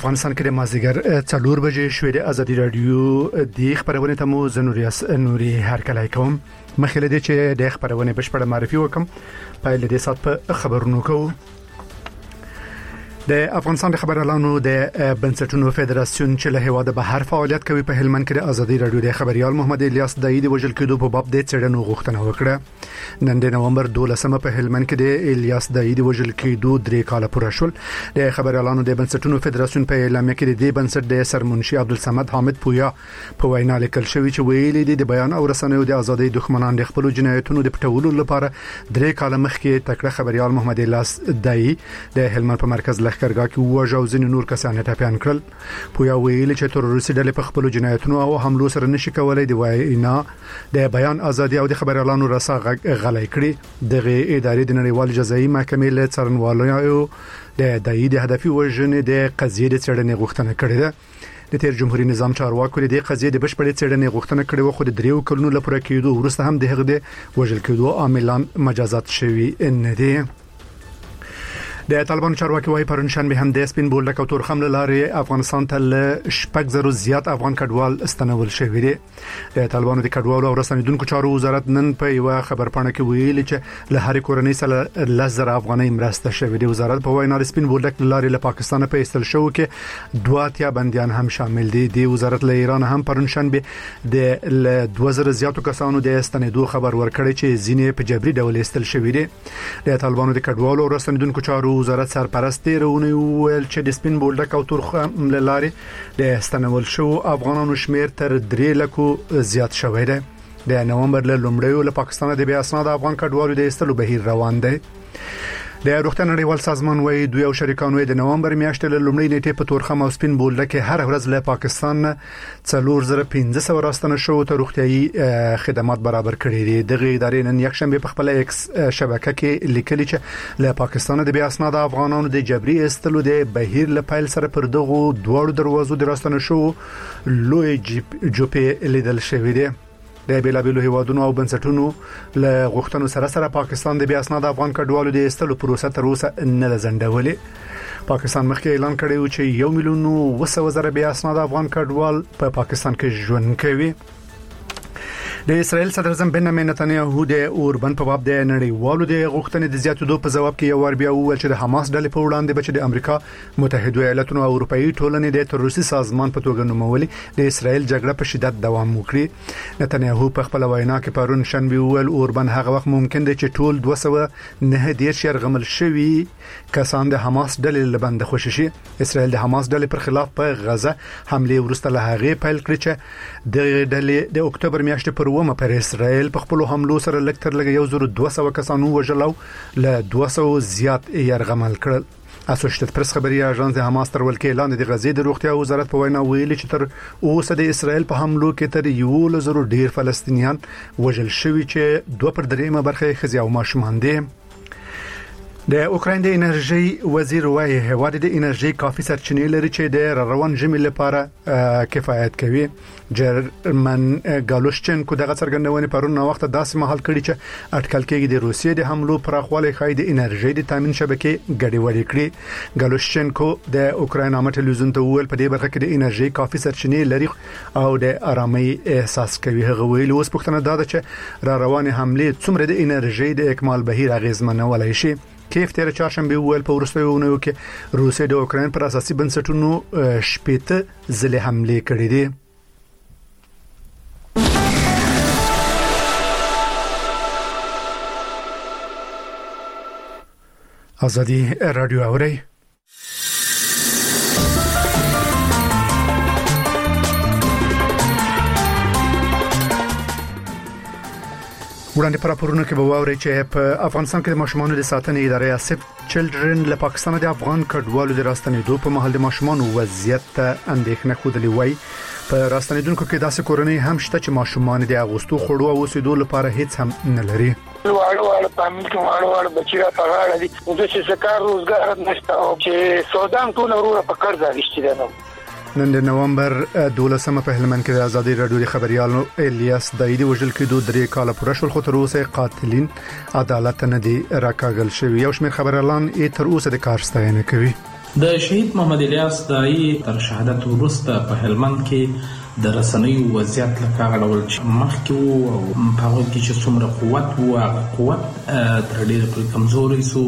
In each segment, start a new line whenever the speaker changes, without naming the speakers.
افغانستان کې د مازیګر 4 بجې شوې د ازادي رادیو د خبرونه ته مو نوري هرکلای کوم مخکې لدی چې د خبرونه بشپړه معرفي وکم پایله د سات په خبرونو کوو د افغانستان د خبريالانو د بنسټونو فدراسیون چې له هواده بهر فعالیت کوي په هلمند کې د ازادي رادیو د خبريال محمد الیاس دایی د وژل کېدو په باب د څېړنو غوښتنه وکړه نن د نومبر 12 په هلمند کې د الیاس دایی د وژل کېدو 3 کال پوره شول د خبريالانو د بنسټونو فدراسیون په اعلامیه کې د بنسټ د سرمنشي عبدالصمد حامد پویا په وینا لیکل شوی چې ویلي دي د بیان او رسنیو د ازادي دښمنان د خپل جنایتونو د پټولو لپاره 3 کال مخکې تکړه خبريال محمد الیاس دایی د هلمند په مرکز لخرګاه کې وژاو ځین نور کسان ټاپیان کړل پویا ویلي چې تروریستي ډلې په خپل جنایتونو او حملو سره نشي کولای د وینا د بیان ازادي او د خبريالانو رسا غلای کړي دغه ادارې د نړیوال جزایي محکمې له څارنوالو د دایي د هدفي وژنې د قضیې د څېړنې غوښتنه کړې ده د تیر جمهوریت نظام چارواکو د قضیې د بشپړې څېړنې غوښتنه کړې و خو د 3 کلونو لپاره کېدو ورسته هم د هغه د وژل کېدو عاملان مجازات شوي نه دي د طالبان چارواکي وايي پرون شنبه هم د سپین بولډک او تورخم لارې افغانستان ته شپږ زره زیات افغان کډوال استنول شوی دي د طالبانو د کډوالو او رسنیدونکو چارو وزارت نن په یو خبرپاڼه کې ویلي چې له هر کورنۍ سره 10,000 افغانۍ مرسته شوی دی وزارت په وینا د سپین بولډک لارې له پاکستان په ایستل شو کې 2 بنديان هم شامل دي د وزارت له ایران هم پرون شنبه د 2000 زیاتو کسانو د استنیدو خبر ورکړی چې ځینې په جبري ډول ایستل شوی دي د طالبانو د کډوالو او رسنیدونکو چارو وزارت سرپرست رونه ویل چې د سپین بولډک او تورخم لارې د استنول شو افغانانو شمیر تر 3 لک زیات شوی دی د نومبر له لومړیو له پاکستان د بیا اسناد افغان کډوالو د استلو بهیر روان دی د روغتیا نړیوال سازمان وايي دوی او شریکانو د نومبر میاشتې له لومړۍ نیټې په تورخم او سپین بولډک هر ورځ له پاکستان 4500 راستنه شو ته روغتيایي خدمات برابر کړي دي دغه ادارې نن یک شنبه په خپل ایکس شبکه کې لیکلي چې له پاکستان د بیا اسناد افغانانو د جبري استلو د بهیر له پایل سره پر دغه دوه دروازو د راستنه شو لوی جوپې لیدل شوی دی د بیلابیلو هیوادونو او بنسټونو له غوښتنو سره پاکستان د بیا اسناد افغان کډوالو د استلو پروسه تر اوسه نه لزندولې پاکستان مخکې اعلان کړی و چې 1,200,000 بیا اسناد افغان کډوال په پاکستان کې ژوند کوي د اسرائیل صدر اعظم بنیامین نتنیاهو د اوربن په باب د نړیوالو د غوښتنې د زیاتېدو په جواب کې یو ور بیا وویل چې د حماس ډلې په وړاندې بچ د امریکا متحده ایالاتونو او اروپאי ټولنې د تروریستي سازمان په توګه نومولي د اسرائیل جګړه په شدت دوام وکړي نتنیاهو په خپل وینا کې پرون شنبه ویل اوربن هغه وخت ممکن دی چې ټول 209 يرغمل شوي کسان د حماس ډلې لبند خوشي شي اسرائیل د حماس ډلې پر خلاف په غزه حمله ورسته له هغه پیل کړی چې د ډلې د اکتوبر میاشتې پر ومه پر اسرائیل په خپل حملو سره لکتر لګ 1200 کسانو وژلو له 200 زیات يرغمل کړل اسوشیتډ پریس خبري اژانس د حماس تر ولکې اعلان د غزې د روغتیا وزارت په وینا ویلي چې تر اوسه د اسرائیل په حملو کې تر 1,000 ډیر فلسطینیان وژل شوي چې 2/3 برخه خزي او ماشومان دي د اوکراین د انرژي وزیر وايي هواد د انرژي کافي سرچینې لري چې د روان ژمي لپاره کفایت کوي جرمن ګالوشچنکو دغه څرګندونه پرون نو وخت داسې محل کړي چې اټکل کېږي د روسیې د حملو پراخوالی خای د انرژي د تامین شبکې ګډوډي کړي ګالوشچنکو د اوکراین عامه ټلویزیون ته ویل په دې برخه کې د انرژي کافي سرچینې لري او د آرامۍ احساس کوي هغه ویل اوس پښتنه دا چې را روانه حمله څومره د انرژي د اکمال بهیر اغیزمنولای شي کیف تیر چهارشنبه ویل په ورستیونه کې روسیې د اوکراین پر اساسي بنسټونو شپېته ځله حمله کړې دي ازادي رادیو اوري وړاندې پر راپورونه کې به واوري چې په افغانستان کې د ماشومانو د ساتنې ادارې اسف چلډرن له پاکستان د افغان کډوالو د راستنېدو په مهال د ماشومانو وضعیت ته اندېښنه خوده وی په راستنېدونکو کې داسې کورنۍ هم شته چې ماشومان د اغوستو خړو او اوسېدو لپاره هیڅ هم نه لري
واړو فامیل کې واړو بچی را پغاړه دي د څه کار روزګار نشته او چې سودان ټول وروره په قرض اخیستي دي
نن د نومبر 12 په هلمند کې د ازادي رادیو د خبريالو الیاس دایدی وژل کېدو 3 کال پوره شول خو تر اوسه قاتلین عدالت نه دي راکاږل شوی یو شمېر خبريالان تر اوسه د کار ستاینه کوي
د شهید محمد الیاس دایی تر شهادت وروسته په هلمند کې د رسنیو وضعیت لکه هغه ډول چې مخکې وو او په هغه کې چې څومره قوت وو هغه قوت تر ډېره پورې کمزوری سو.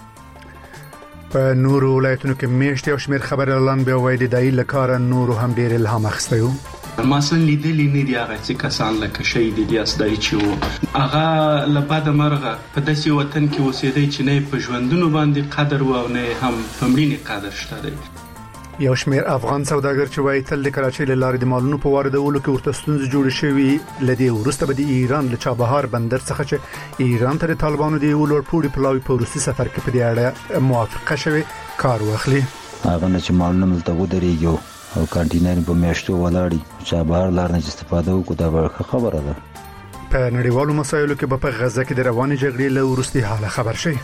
په نورو ولایتونو کې میاشتې او شمېر خبريالان بیا وایي د دایی له کاره نورو هم ډېر الهام اخیستی وو.
ما اصلا لیدلی نه دی هغه چې کسان لکه شهید الیاس دایی چې وو هغه له بعد مرغه په داسې وطن کې اوسېدی چې نه په ژوندونو باندې قدر و او نه هم په مړینې قدر شته دی.
یو شمېر افغان سوداګر چې وایي تل د کراچۍ له لارې د مالونو په واردولو کې ورته ستونزې جوړې شوې له دې وروسته به د ایران له چابهار بندر څخه چې ایران ته د طالبانو د یو لوړ پوړي پلاوي په وروستي سفر کې په دې اړه موافقه شوې کار واخلي.
هغه نه چې مالونه ملته ودرېږي او کانټینر په میاشتو ولاړی چابهار لار نه استفاده وکړو دا ورخه خبره ده.
په نړیوالو مسایلو کې به په غزه کې د رواني جګړې له وروستي حاله خبر شي.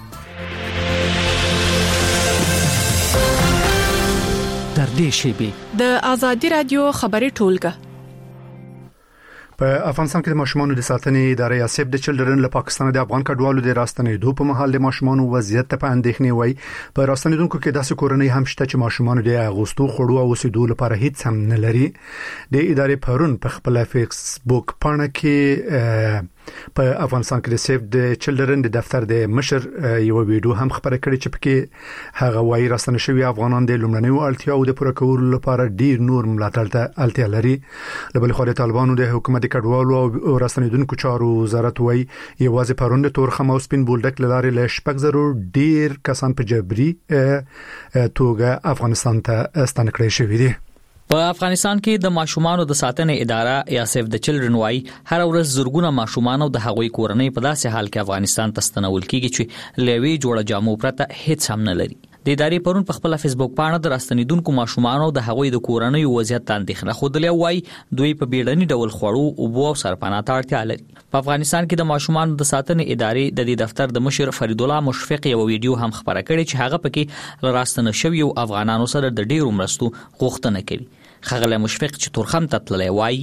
در دې شیبې
د آزادي رادیو خبري ټولګه.
په افغانستان کې د ماشومانو د ساتنې ادارې یا سیف د چلډرن له پاکستان د افغان کډوالو د راستنېدو په مهال د ماشومانو وضعیت ته په اندېښنې وایي په راستنېدونکو کې داسې کورنۍ هم شته چې ماشومان د اغوستو خړو او اوسېدو لپاره هیڅ هم نه لري. د ادارې پرون په خپل فیسبوک پاڼه کې په افغانستان کې د سیف د چلډرن د دفتر د مشر یو ویډیو هم خبره کړې چې پکې هغه وایي راستنه شوی افغانان د لومړنیو اړتیاو د پوره کولو لپاره ډیر نور ملاتړ ته اړتیا لري. له بل خوا د طالبانو د حکومت د کډوالو او راستنیدونکو چارو وزارت وایي یوازې پرون د تورخم او سپین بولډک لارې له 6,000 ډیر کسان په جبري توګه افغانستان ته ستانه کړی شوی دي.
په افغانستان کې د ماشومانو د ساتنې اداره یا سیف د چلډرن وايي هر ورځ زرګونه ماشومان او د هغوی کورنۍ په داسې حال کې افغانستان ته ستنول کیږي چې لوي جوړه جامو پرته هیڅ هم نه لري. د ادارې پرون په خپل فیسبوک پاڼه د راستنیدونکو ماشومان او د هغوی د کورنۍ وضعیت ته اندېښنه خوده وایي دوی په بیړني ډول خوړو او بو او سرپناه ته اړتیا لري. په افغانستان کې د ماشومان د ساتنې ادارې د دې دفتر د مشر فرید الله مشفق یو ویډیو هم خبره کړې چې هغه پکې راستنه شوی او افغانانو سره د ډیرو مرستو غوښتنه کوي. خغله مشفق چې تورخم ته تللی وایي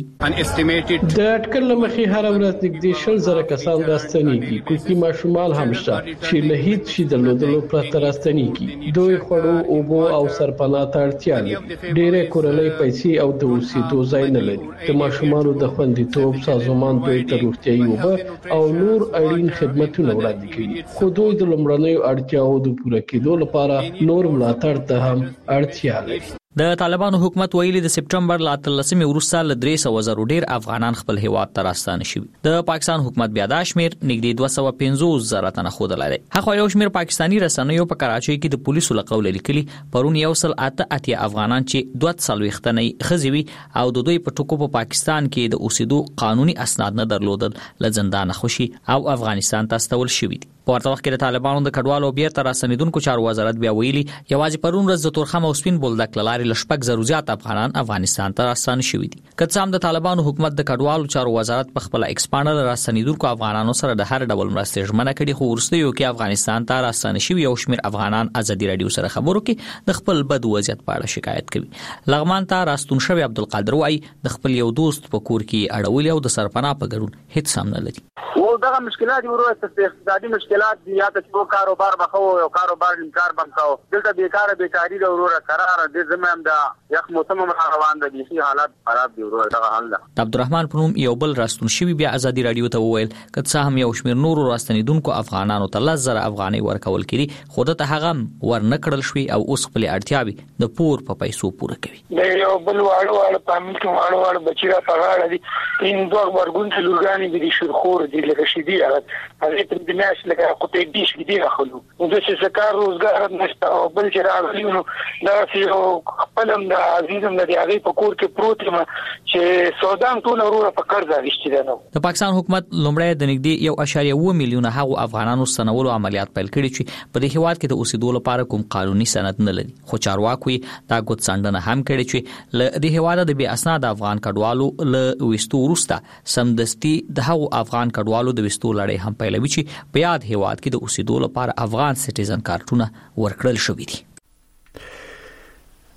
د اټکل مخې هر ورځ نږدې 10,000 کسان راستنیږي کوکي ماشومان هم شته چې له هیڅ شي درلودلو پرته راستنیږي. دوی خوړو او بو او سرپناه ته اړتیا لري. ډېرې کورنۍ پیسې او د اوسېدو ځای نه لري. د ماشومانو د خوندیتوب سازمان دوی ته روغتیايي اوبه او نور اړین خدماتونه وړاندې کوي خو دوی د لومړنیو اړتیاو د پوره کېدو لپاره نور ملاتړ ته هم اړتیا لري.
د طالبانو حکومت ویلي د سپټمبر ل 13 وروسته ل 300,000 ډیر افغانان خپل هیواد ته راستانه شوي. د پاکستان حکومت بیا د شمیر نږدې 250,000 تنه خوده لري. هغه یو شمیر پاکستانی رسنیو په کراچۍ کې د پولیسو لقول لیکلي پرون 108 افغانان چې 240 تنه خزوي او د دوی په ټکو په پاکستان کې د اوسېدو قانوني اسناد نه درلودل ل زندان خوشي او افغانستان ته استول شوي دي. په ورته وخت کې د طالبانو د کډوالو بیرته راستنیدونکو چارو وزارت بیا ویلي یوازې پرون ورځ د تورخم او سپین بولډک لارې ل 6,000 زیات افغانان افغانستان ته راستانه شوي دي. که څه هم د طالبانو حکومت د کډوالو چارو وزارت په خپل ایکسپانډر راستنیدونکو افغانانو سره د هر ډول مرستې ژمنه کړې خو وروستیو کې افغانستان ته راستانه شوي یو شمیر افغانان ازادي رادیو سره خبرو کې د خپل بد وضعیت په اړه شکایت کوي. لغمان ته راستون شوی عبدالقادر وایي د خپل یو دوست په کور کې اړولې او د سرپناه په ګډون هیڅ هم نه لري.
و دغه مشکلات ورو اقتصادي مشکلات یا ته کاروبار بخو او کاروبار انکار بنکاو دلته بیکاری د ورو قرار د زمام د یخ موسم روان د دي حالات خراب دي ورو دغه حل ده.
عبدالرحمن پنوم یو بل راستون شوی بیا ازادي رادیو ته وویل که څه هم یو شمیر نور راستنیدونکو افغانانو ته 10,000 افغانۍ ورکول کړي خو دته هغه ورنکړل شوی او اوس خپل اړتیاوي د پور په پیسو پوره کوي.
د یو بل واړو پامل کې واړو بچی را پغاړه دي ان دوه ورګون ته لورګانی دي شرخور دي لکه شدي هغه ته د ناش لکه قطعي دي شدي راخلو نو د څه کار روزګار نشته او بل چې راغلی نو دا چې خپلم د عزیزم د هغه په کور کې پروت ما چې سودان ټول وروره په قرض اخیستي ده.
د پاکستان حکومت لومړی د نږدې 1.1 میلیون هغو افغانانو ستنولو عملیات پیل کړي چې په دې هیواد کې د اوسېدو لپاره کوم قانوني سند نه لري خو چارواکي دا ګوت څنډنه هم کړي چې ل دې هیواد د بي اسناد افغان کډوالو ل وستو وروسته سمدستي د هغو افغان کډوالو د وستو لړۍ هم پیلوي چې په یاد هیواد کې د اوسېدو لپاره افغان سټیزن کارتونه ورکړل شوې دي.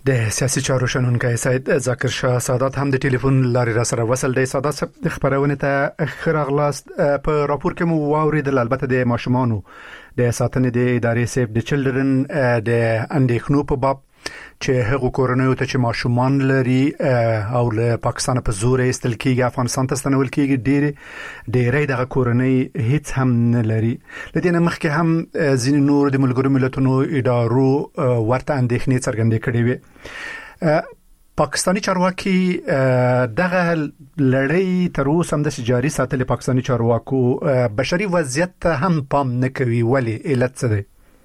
د سیاسي چارو شنونکي سید ذاکر شاه سادات هم د ټلیفون لارې را سره وصل دی. سادات صاحب خبرونه ته خراغلاست. په راپور کې مو واوریدل البته د ماشومانو د ساتنې د ادارې سیف د چلډرن د اندېښنو په باب چې هغه کورنۍ ته چې ماشومان لري او له پاکستان په زور ایستل کېږي افغانستان ته ستنول کېږي ډېرې دغه کورنۍ هیڅ هم نه لري. لدې نه مخکې هم ځینې نور د ملګرو ملتونو ادارو ورته اندېښنې څرګندې کړې وي. پاکستانی چارواکي دغه لړۍ تر اوسه هم د جاري ساتل پاکستانی چارواکو بشري وضعیت ته هم پام نه کوي. ولې علت څه دی؟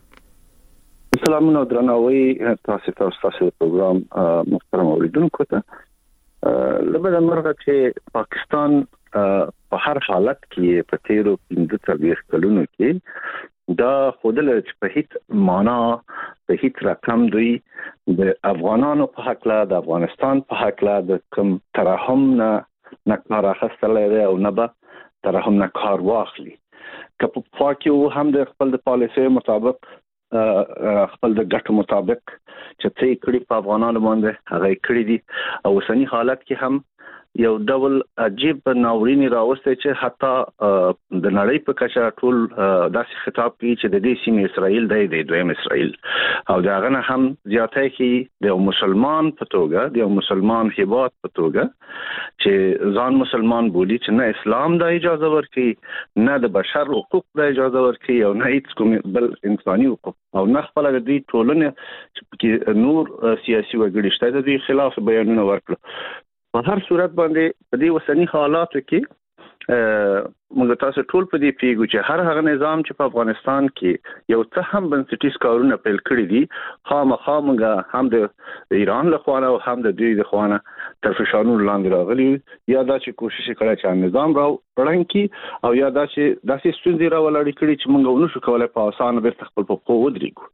سلامونه درناوي تاسو پروګرام محترم اوریدونکو ته لبدا مرغه چې پاکستان په هر حالت کې په تیرو 15 کلونو کې دا خودل چې په هیڅ معنا په هیڅ رقم دوی د افغانانو په حق لا د افغانستان په حق لا د کوم ترحم نه کار اخیستل او نه به ترحم نه کار واخلي. که په فاکیو هم د خپل د پالیسي مطابق خپل د ګټو مطابق چې څه کړي په افغانانو باندې هغه کړی دي او اوسنی حالت کې هم یو ډول عجیب ناورینی راوسته چې حتی د نړۍ په کچه ټول داسې خطاب کوي چې د دې سیمې اسرائیل دی دویم اسرائیل او دا غنه هم زیاتای کې د مسلمان په توګه د مسلمان هیواد په توګه چې ځان مسلمان بولی چې نه اسلام د اجازه ورکړي نه د بشر حقوق د اجازه ورکړي او نه هیڅ کوم بل انساني حقوق او نه خپل د دې ټولنه چې نور سیاسي وګړي شته د دې خلاف بیانونه ورکړي. په هر صورت باندې په دې وسنی حالاتو کې موږ تاسو ټول په دې پیګو چې هر هغه نظام چې په افغانستان کې یو څه هم بنسټیز کارونه پیل کړی دي خامخا موږ هم د ایران له خوا او هم د دوی له خوا تر فشارونو لاندې راغلي یا دا چې کوشش کړی چې نظام راو پړن کې او یا دا چې داسې ستونزې راولړی کړي چې موږ ونشو کولای په اسانه بیرته خپل په قوت ودرېږو.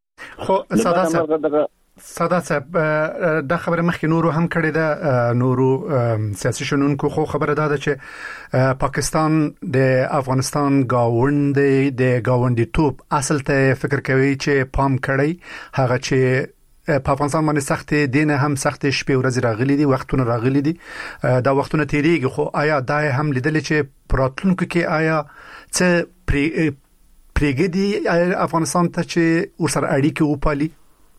خو سادات صاحب دا خبره مخکې نورو هم کړې ده نورو سیاسي شنونکو خو خبره ده چې پاکستان د افغانستان گاوند د گاوندی توپ اصل ته فکر کوي چې پام کړی هغه چې په افغانستان باندې سخت دینه هم سخت شپې ورځې راغلي دي وختونه راغلي دي دا وختونه تیریږي خو آیا دا هم لیدل چې پراتلونکو کې آیا څه پریګدي افغانستان ته چې ورسره اړیکې وپالي؟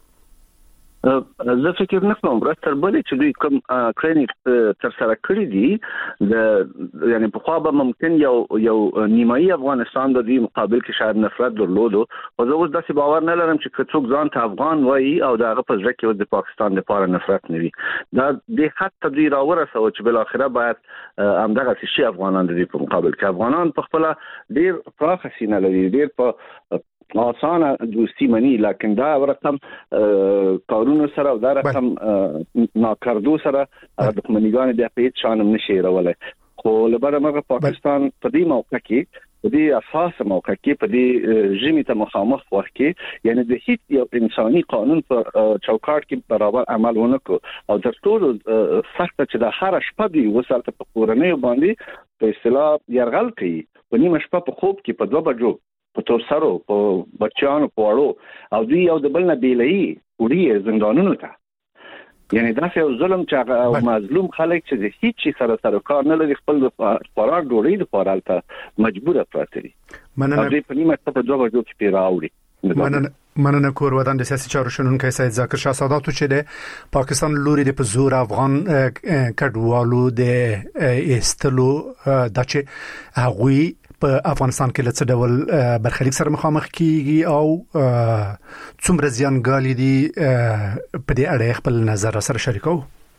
زه فکر نه کوم تر بلې چې دوی کوم کړنې تر سره کړې دي د یعنی په خوا به ممکن یو نیمایي افغانستان د دې مقابل کې شاید نفرت درلودو او زه اوس داسې باور نه لرم چې څوک ځان ته افغان وایي او دا هغه په ځکه کې د پاکستان لپاره نفرت نه وي. دا د حتی دوی راورسو چې بل اخره باید همدغه شي افغانان د دې په مقابل کې افغانان په خپل ډیر پراخ سینه لري ډیر په آسانه دوستی منی لکن دا رقم کارونو سره او دا رقم ناکردو سره دښمنیګان بیا په هیڅ شان نشي راولای. خو لبره مګر پاکستان په دې موقع کې په دې اساس موقع کې په دې ژمي ته مخامخ وخت کې یعنی د هیڅ یو انساني قانون په چوکاټ کې برابر عمل ونکړو او تر ټولو سخت چې د هر شپه دی وسالته په کورنۍ باندې په اصطلاح يرغل کوي په نیمه شپه په خوب کې په 2 بجو په تور سره په بچیانو په وړو او دوی یو د بل نه بیلای وړي زندانونو ته یعنی دا یو ظلم چې مظلوم خلک چې هیڅ سره کار نه لري خپل قرار ډوړي د پارالته مجبور پراته دي. مننه په نیمه په 2 بجو کې پیراوړي.
مننه کور ودان د سیاسي چارو شنونکي سید ذاکر شاه سادات چې د پاکستان لوري د پزور افغان کډوالو د ایستلو د چې هغوی په افغانستان کې لڅ ډول برخلیک سره مخامخ کیږي او څومره زیانګالي دي په دې اړه خپل نظر سره شریکو.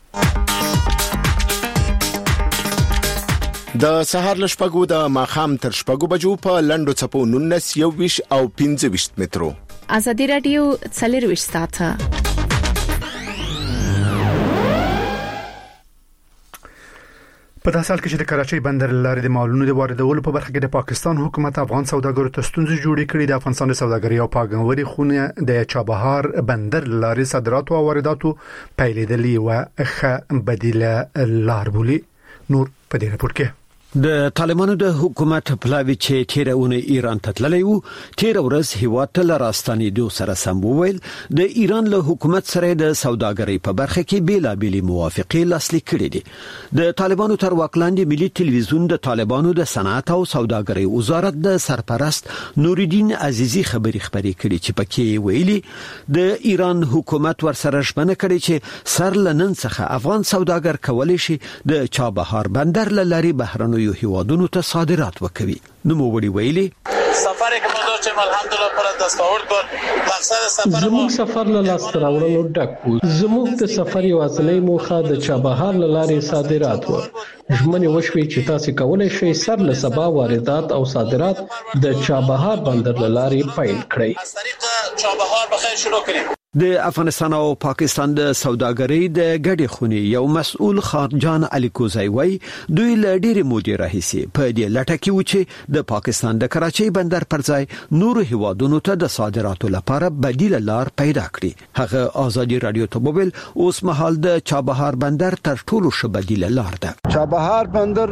د سهار لشپګو د ماخام تر شپګو بجو په لندو چپو 19 21 او 25 مترو.
ازادي رادیو 24 ساعته
په داسې حال کې چې د کراچۍ بندر لارې د مالونو د واردولو په برخه کې د پاکستان حکومت افغان سوداګرو ته ستونزې جوړې کړې د افغانستان د سوداګرۍ او پاګنوري خونه د چابهار بندر لارې صادرات او وارداتو پیلېدلې و ښه بدیله لار بولي. نور په دې راپور کې
د طالبانو د حکومت پلاوی چې تیرونه ایران ته تللی وو تیر ورځ هیواد ته راستنېدو سره سم وویل د ایران له حکومت سره د سوداګرۍ په برخه کې بیلابېلې موافقې لاسلیک کړې دي د طالبانو تر واک لاندې ملي ټلویزیون د طالبانو د صنعت او سوداګرۍ وزارت د سرپرست نورالدین عزیزی خبري خبرې کړې چې پکې ویلي د ایران حکومت ورسره ژمنه کړې چې سر لنن څخه افغان سوداګر کولای شي د چابهار بندر لاري بهرنۍ یو هیوادونو ته صادرات وکوي نو موږ ویلي
سفری که ما داشتیم الحمدلله پر دستاورد بود مقصد سفر
زموږ سفر له لاس راوړلو ډک و زموږ د سفر یوازینی موخه د چابهار لارې صادرات و ژمنې وشوي چې تاسو کولای شئ سر له سبا واردات او صادرات د چابهار بندر لارې پیل کړئ
از طریق چابهار بخیر شروع کړئ
د افغانستان او پاکستان د سوداګرۍ د ګډې خونې یو مسؤل خارجان علي کوزای وای دوی له ډېرې مودې راهیسې په دې لټه کې و چې د پاکستان د کراچۍ بندر پر ځای نور هیوادونو ته د صادراتو لپاره بدیل لار پیدا کړي هغه ازادي رادیو ته وویل اوس مهال د چابهار بندر تر ټولو ښه بدیل لار ده
چابهار بندر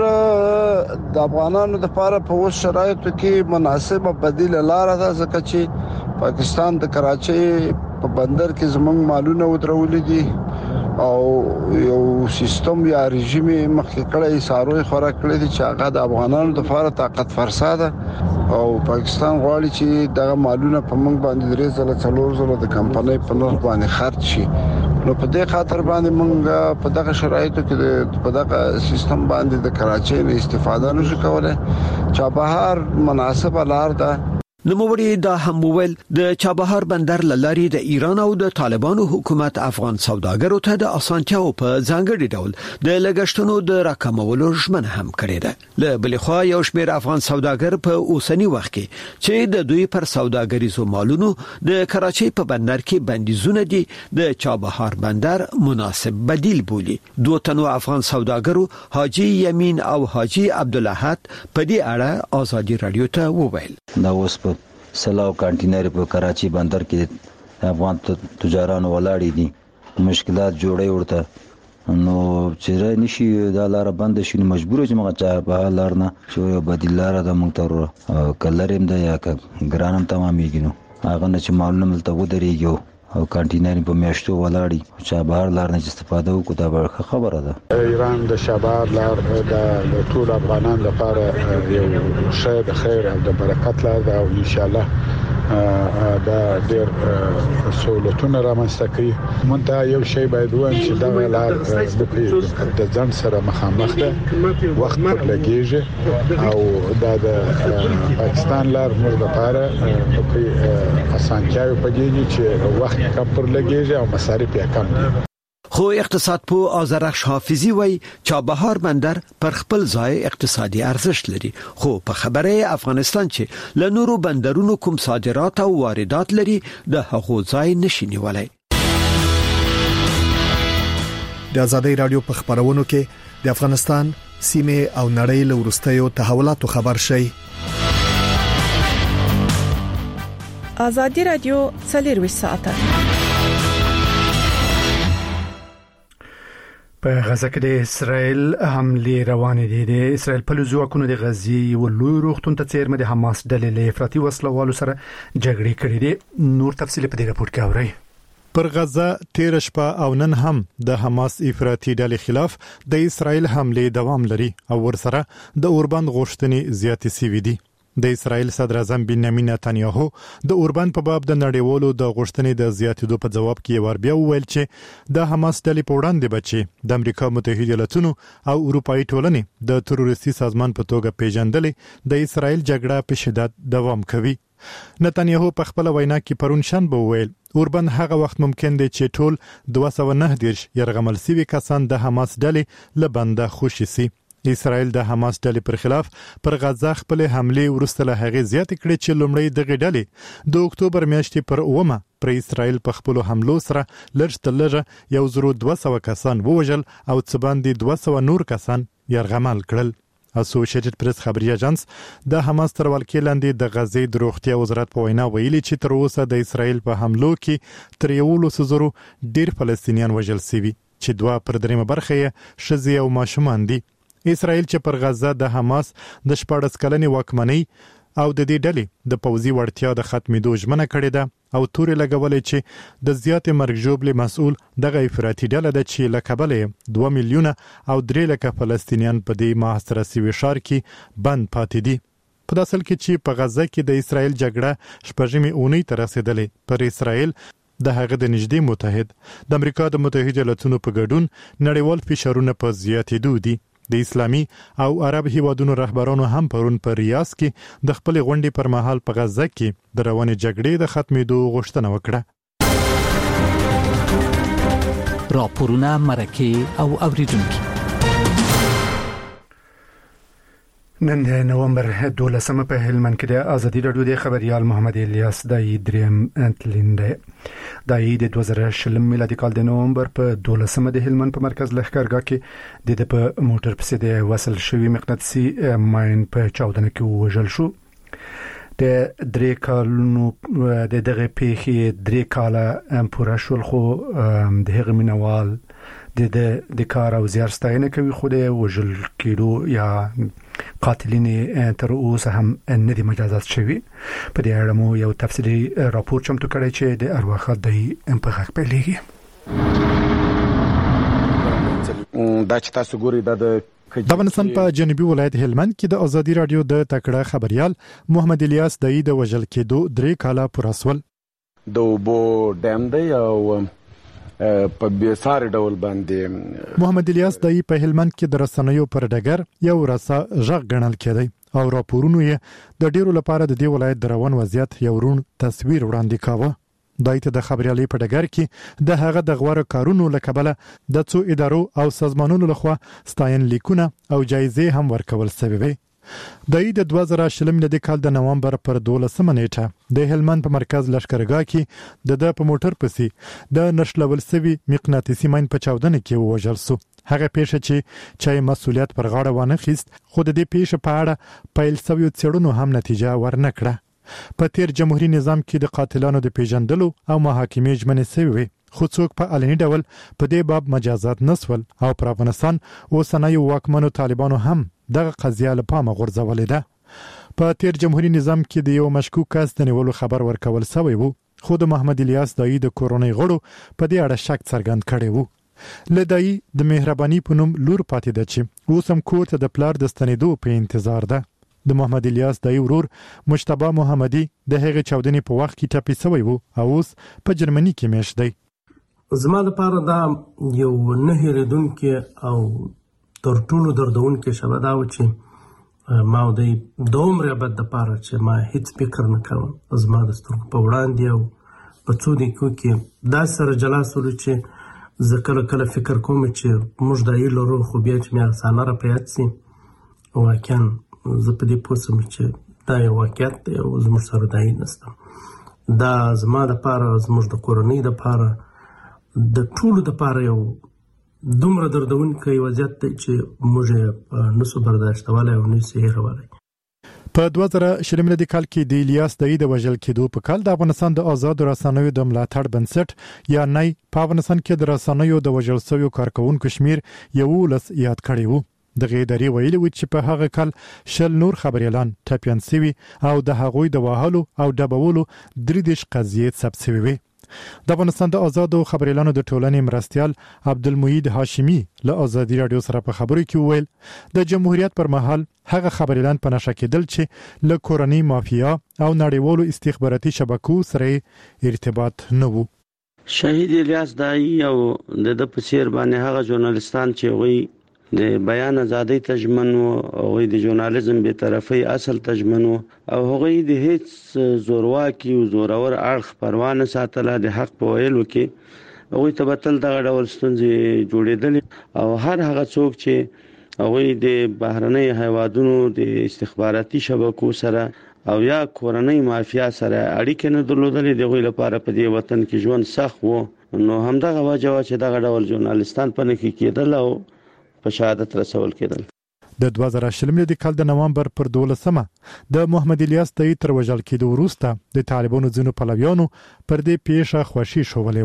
د افغانانو لپاره په اوس شرایطو کې مناسبه بدیل لار ده ځکه چې پاکستان د کراچۍ په بندر کې زمونږ مالونه ودرولې دي او یو سیستم یا رژیم مخکې کړی ساروي خوراک کړی دي چې هغه د افغانانو لپاره طاقت فرسا ده او پاکستان غواړي چې دغه مالونه په موږ باندې 3 ځله د کمپنۍ په نرخ باندې خرج شي نو په دې خاطر باندې موږ په دغه شرایطو کې په دغه سیستم باندې د کراچۍ نه استفاده نشو کولای چابهار مناسبه لار ده
نوموړي دا هم وویل د چابهار بندر لاري د ایران او د طالبانو حکومت افغان سوداګرو ته د اسانتیاو په ځانګړي ډول د لګښتونو د راکمولو ژمنه هم کړې ده له بل خوا یو شمېر افغان سوداګر په اوسنی وخت کې چې د دوی پر سوداګریزو مالونو د کراچۍ په بندر کې بندیزونه دي د چابهار بندر مناسب بدیل بولي دوه تنو افغان سوداګرو حاجی یمین او حاجی عبدالاحد په دې اړه ازادي رادیو ته وویل
دا اوس په سلاو کانټینر په کراچۍ بندر کې افغان تجارانو ولاړې دي مشکلات جوړې ورته نو چې نشي دا لار بند شي مجبور چې موږ چا په لار نه چې یو بدیل لار د موږ تر کلریم د یا ګرانم تمامېږي نو هغه نه چې معلومه ملته ودرېږي او کانټینر په میاشتو ولاړی چې بهر لار نه استفاده وکړو دا به خبره ده
ایران د شباب لار د ټول افغانان لپاره یو ښه د خیر او د برکت لار ده او ان شاء الله دا ډېر سہولتونه رامنځته کوي مونږ یو شی باید ووایم چې دا لار د ځان سره مخامخ ده وخت پر لګیږي او دا د پاکستان لار موږ لپاره په اسانتیاو پدې چې وخت کم پر لګیږي او مصارف یې کم دي
خو اقتصاد په آذرخش حافظي وای چابهار بندر پر خپل ځای اقتصادي ارزښت لري خو په خبره افغانستان چې له نورو بندرونو کوم صادرات او واردات لري د هغو ځای نشي نیولای
د ازادي رادیو په خبرونو کې د افغانستان سیمه او نړۍ له ورستیو تحولاتو خبر شي
ازادي رادیو 24 ساعته
په غزه کې د اسرائیل حمله روانې دي د اسرائیل په لزوکونو د غزي ولوی روختون ته چیرمه د حماس ډلې له افراطي وسلوالو سره جګړې کړې دي نور تفصیل په دې راپور کې اورئ
پر غزه تیر شپه او نن هم د حماس افراطي ډلې خلاف د اسرائیل حمله دوام لري او ورسره د اوربند غوښتنې زیاتې سوي دي د اسرائیل صدر اعظم بنیامین نتنیاهو د اوربند په باب د نړیوالو د غوښتنې د زیاتېدو په جواب کې ور بیا وویل چې د حماس ډلې په وړاندې بچي د امریکا متحده ایالاتونو او اروپאי ټولنې د تروریستي سازمان په توګه پیژندلې د اسرائیل جګړه په شدت دوام کوي نتنیاهو په خپل وینا کې پرون شنبه وویل اوربند هغه وخت ممکن دی چې ټول 219 يرغمل سوي کسان د حماس ډلې لبنده خوشي سي اسرائیل د حماس ډلې پر خلاف پر غزه خپل حمله ورسته له هغه زیات کړي چې لومړی د ډلې د اکتوبر میاشتې پر 9 پر اسرائیل په خپل حملو سره لږ 1200 کسان ووژل او څه باندې 200 نور کسان يرغمل کړل اسوسییټډ پریس خبري اژانس د حماس تر ولکې لاندې د غزې د روغتیا وزارت په وینا ویلي چې تر اوسه د اسرائیل په حملو کې تر 100 ډیر فلسطینیان وژل شوي چې 2/3 برخه یې شذي او ماشومان دي اسرائیل چې پر غزه د حماس د 14 کلنې واکمنۍ او د دې ډلې د پوځي وړتیا د ختمېدو ژمنه کړې ده او تورې لګولې چې د زیات مرګ ژوبلې مسؤل دغه افراطي ډله ده چې له کبله 2 میلیونه او 3 لکه فلسطینیان په دې محاصره شوي ښار کې بند پاتې دي. په داسل کې چې په غزه کې د اسرائیل جګړه شپږمې اونۍ ته رسیدلې، پر اسرائیل د هغه د نږدې متحد د امریکا د متحده ایالاتونو په ګډون نړیوال فشارونه په زیاتېدو دي. د اسلامي او عرب هیوادونو رهبرانو هم پرون په ریاض کې د خپل غونډې پر مهال په غزه کې د روانې جګړې د ختمېدو غوښتنه وکړه.
راپورونه مرکه او اوریدونکو.
نن د نومبر 12 په هلمند کې د ازادي راډیو د خبريال محمد الیاس دای دریم انتلینده دای د 2020 میلادي کال د نومبر په 12 د هلمند په مرکز لښکرګاه کې د په موټر پسې د وصل شوی مقناطیسي ماین په چاودنه کې وژل شو. د درې کالونو د دغه پیښې 3 کاله پوره شول، خو د هغه مینوال د کار او زیار ستاینه کوي، خو د وژل کېدو یا قاتلین تر اوسه هم نه دي مجازات شوي. په دې اړه مو یو تفصیلي راپور چمتو کړی چې د ارواخه د امپغاک پیلېږي.
دا چې تاسو ګورئ د
افغانستان په جنوبي ولایت هلمند کې د ازادي راډیو د تکړه خبريال محمد الیاس دای د وژل کېدو 3 کاله پوره شول.
د وبو ډیم دی او په بیسار ډول باندې
محمد الیاس دای په هلمند کې د رسنیو پر ډګر یو رسا ژغ غنل کېدی او راپورونه یې د ډیرو لپاره د دې ولایت د روان وضعیت یو رون تصویر وړاندې کاوه. دای ته د خبريالي په ډګر کې د هغه د غوړه کارونو لکبله د څو ادارو او سازمانونو لخوا ستاین لیکونه او جایزې هم ورکول شوې وي. دای د 2020 میلادي کال د نومبر پر 12 نیټه د هلمند په مرکز لښکرګاه کې د په موټر پسې د نشلول سوي مقناطیسي ماین په چاودنه کې وژل شو. هغه پیښه چې مسؤلیت پر غاړه وانه خیست، خو د دې پیښې په اړه پیل شوی څېړنو هم نتیجه ورنکړه. په تیر جمهوریت نظام کې د قاتلانو د پیژندلو او محاکمې ژمنې شوې، خو څوک په علني ډول په دې باب مجازات نسول او پر افغانستان اوسنۍ واکمنو طالبانو هم دغه قضیه له پامه غورځولې ده. په تیر جمهوریت نظام کې د یو مشکوک کس د نیولو خبر ورکول شوی وو، خو د محمد الیاس دای د کورونی غړو په دې اړه شک څرګند کړی وو. لدای د مهرباني په نوم لور پاتې ده چې اوسم کور ته د پلار د ستنېدو په انتظار ده. د محمد الیاس دای ورور مجتبی محمدي د هغې چاودنې په وخت کې ټپي شوی وو او اوس په جرمني کې مېشت دی.
زما لپاره دا یو نه هېرېدونکی او تر ټولو دردونکی شبه دا و چې ما د دومره ابد دپاره چې ما هیڅ فکر نه کوم زما د سترګو په وړاندې او په څو دقیقو کې داسې سره جلا سولو چې زه کله فکر کوم چې موږ دایي لرو، خو بیا چې مې افسانه را په یاد سي واقعا زه په دې پوه شم چې دا یو واقعیت دی او زموږ سره دایي نشته. دا زما دپاره، زموږ د کورنۍ دپاره، د ټولو دپاره یو دومره دردونکی وضعیت دی چې موږ یې نسو برداشتولی او نسو هېرولی.
په 2020 میلادي کال کې د الیاس دای د وژل کېدو په کال د افغانستان د آزاد رسنیو د ملاتړ بنسټ یا نای په افغانستان کې د رسنیو د وژل شویو کارکونکو شمیر 11 یاد کړی وو. دغه ادارې ویلي و چې په هغه کال 20 نور خبريالان ټپيان شوي او د هغوی د وهلو او ډبولو 3 قضیې ثبت شوي وي. د افغانستان د آزادو خبريالانو د ټولنې مرستيال عبدالمجید هاشمي له ازادي راډیو سره په خبرو کې وویل د جمهوریت پر مهال هغه خبريالان په نشه کېدل چې له کورنۍ مافیا او نړیوالو استخباراتي شبکو سره ارتباط نه وو.
شهید الیاس دای او د پسیر باندې هغه ژورنالیستان چې وی د بیان ازادۍ تجمن او د ژورنالیزم به طرفي اصل تجمن او هغه د هیڅ زورواکي او زورور اړخ پروا نه ساتله. د حق په ویلو کې هغه تبتل دغه ډول ستونزې جوړېدل او هر هغه څوک چې هغه د بهرنۍ هیوادونو د استخباراتي شبکو سره او یا کورنۍ مافیا سره اړیکې نه درلودلې، دغه لپاره په دې وطن کې ژوند سخت وو. نو همدغه وجه چې دغه ډول ژورنالیستان په نخښه کېدل او په شهادت رسول کېدل.
د 2020 میلادي کال د نومبر پر 12 د محمد الیاس دای تر وژل کېدو وروسته د طالبانو ځینو پلویانو پر دې پیښه خوشي شولې و.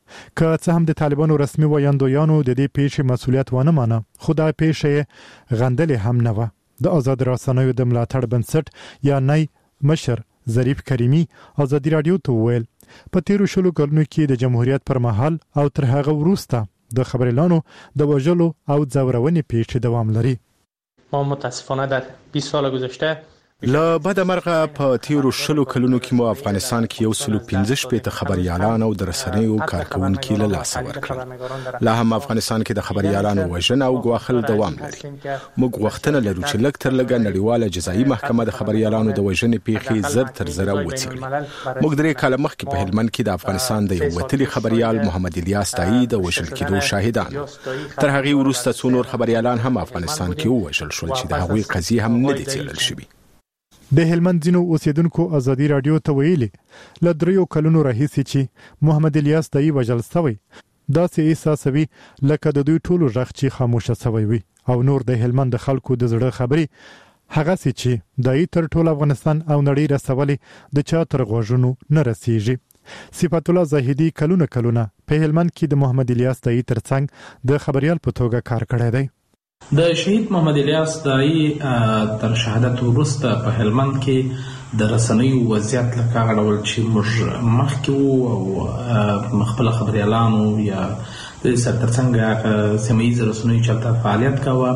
که څه هم د طالبانو رسمي ویاندویانو د دې پیښې مسولیت ونه مانه، خو دا پیښه غندلې هم نه و. د آزاد رسنیو د ملاتړ بنسټ یا نای مشر ظریف کریمی آزادی رادیو ته وویل په تیرو شلو کلونو کې د جمهوریت پر مهال او تر هغه وروسته د خبريالانو د وژلو او ځورونې پیښې دوام لري.
ما متاسفانه در 20 سال گذشته
له بده مرغه په تیرو شلو کلونو کې مو افغانستان کې 115 خبريالان او د رسنیو کارکونکو له لاس ورکړل. لا هم افغانستان کې د خبريالانو وژنه او غواخل دوام لري. موږ وختونه لرو چې لږ تر لږه نړیواله جزایي محکمه د خبريالانو د وژنې پیښې زر تر زر وڅېړي. موږ درې کاله مخکې په هلمند کې د افغانستان د یو وتلي خبريال محمد الیاس دایی د وژل کېدو شاهدان. تر هغه وروسته څو نور خبريالان هم افغانستان کې وژل شول چې د هغوی قضیه هم نه دي څېړل شوې.
د هلمند ځینو اوسیدونکو آزادی رادیو ته ویلي ل 3 کلونو راهیسې چې محمد الیاس دایی وژل شوی دا سه احساسوي لکه د دوی ټولو ژغ چې خاموشه شوی وي او نور د هلمند خلکو د زړه خبري هغه سي چې دایی تر ټول افغانستان او نړۍ رسولي د چا تر غوژونو نه رسیږي. صفات الله زاهدی کلونه په هلمند کې د محمد الیاس دایی ترڅنګ د خبريال په توګه کار کړی دی.
د شهید محمد الیاس دایی تر شهادت وروسته په هلمند کې د رسنیو وضعیت لکه غړول چې موږ مخکې وو او مخبل خبريالانو یا د سرترڅنګ سیمایي رسنیو چلته فعالیت کاوه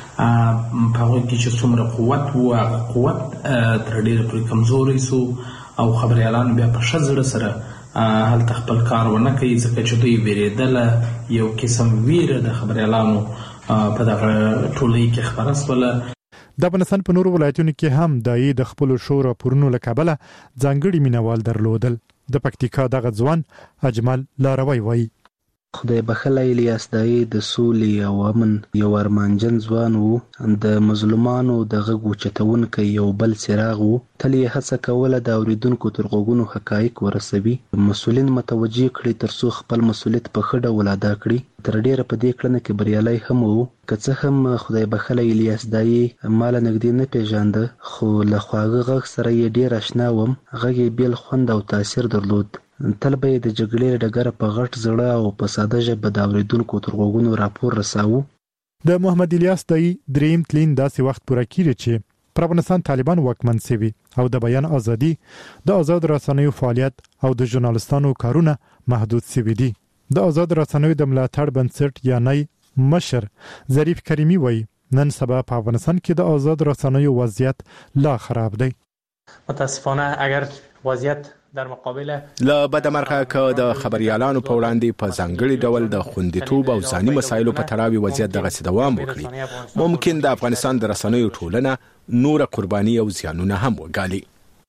په هغه کې چې څومره قوت وو هغه قوت تر ډیره پورې کمزوري سو او خبريالان بیا په شزړه سره هلته خپل کار ونه کوي ځکه چې دوی ویریدل یو قسم ویره د خبريالانو په دغه ټولۍ کې خبره سوله.
د افغانستان په نورو ولایتونو کې هم دایی د خپل شورا پورونو لکابله ځانګړي مینوال درلودل. د پکتیکا دغه ځوان اجمل لاروی وایي
خدای بخله الیاس دایی د سولې او امن یو ارمانجن ځوان وو، د مظلومانو د غږ چتونکو یو بل څراغ وو. تل یې هڅه کوله د اوریدونکو تر غوږونو حقایق ورسوي، مسولین متوجي کړي ترڅو خپل مسولیت په ښه ډول ادا کړي. تر ډیره په دې کړنه کې بریالي هم وو. که څه هم خدای بخله الیاس دایی مال نږدې نه پیژانده، خو له خواږه غږ سره یې ډیر آشنا وم. غږ یې بیل خوند او تاثیر درلود. تل به د جګړې ډګر په غټ زړه او په ساده ژبه د اوریدونکو تر غوږونو راپور رساوه.
د محمد الیاس دایی دریم تلین داسې وخت پوره کیږي چې پر افغانستان طالبان واکمن شوي او د بیان ازادي، د آزاد رسنیو فعالیت او د ژورنالستانو کارونه محدود شوي دي. د آزاد رسنیو د ملاتړ بنسټ یا نای مشر ظریف کریمی وایي نن سبا په افغانستان کې د آزاد رسنیو وضعیت لا خراب دی.
متاسفانه اگر وضعیت در مقابل
لا بده مرغه که د خبريالانو په وړاندې په ځانګړي ډول د خوندیتوب او ځاني مسایلو په تړاو وضعیت دغه دوام وکړي، ممکن د افغانستان د رسنیو ټولنه نور قرباني او زیانونه هم وګالي.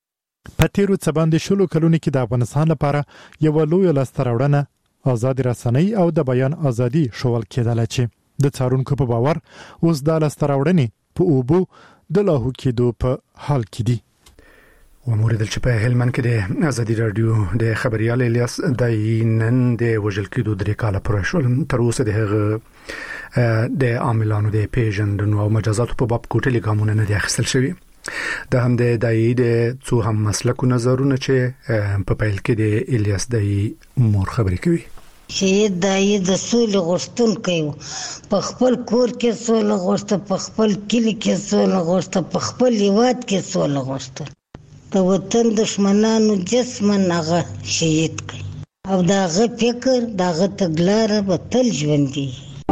په تیرو څه باندې شلو کلونو کې د افغانستان لپاره یو لوی لاستراوړنه آزاد رسنۍ او د بیان ازادي شول کېدل چې د څارونکو په باور اوس د لاستراوړنې په اوبو د لاهو کېدو په حال کې دي.
وموریدل چې په هلمند کې د ازادي رادیو د خبريال الیاس دایی نن د وژل کېدو 3 کاله پوره شول. تر اوسه د هغه د عاملانو د پیژندنو او مجازاتو په باب کوټلي ګامونه نه دي اخیستل شوي. د هم د دایی د څو هم مسلکو نظرونه چې په پیل کې د الیاس دایی مور خبرې کوي.
شهید دایی د سولې غوښتونکی و، په خپل کور کې سوله غوښته، په خپل کلی کې سوله غوښته، په خپل هیواد کې سوله غوښته. د وطن دشمنانو جسمن هغه شهید کړي او دا هغه فکر دا هغه تګلاره به تل ژوندي.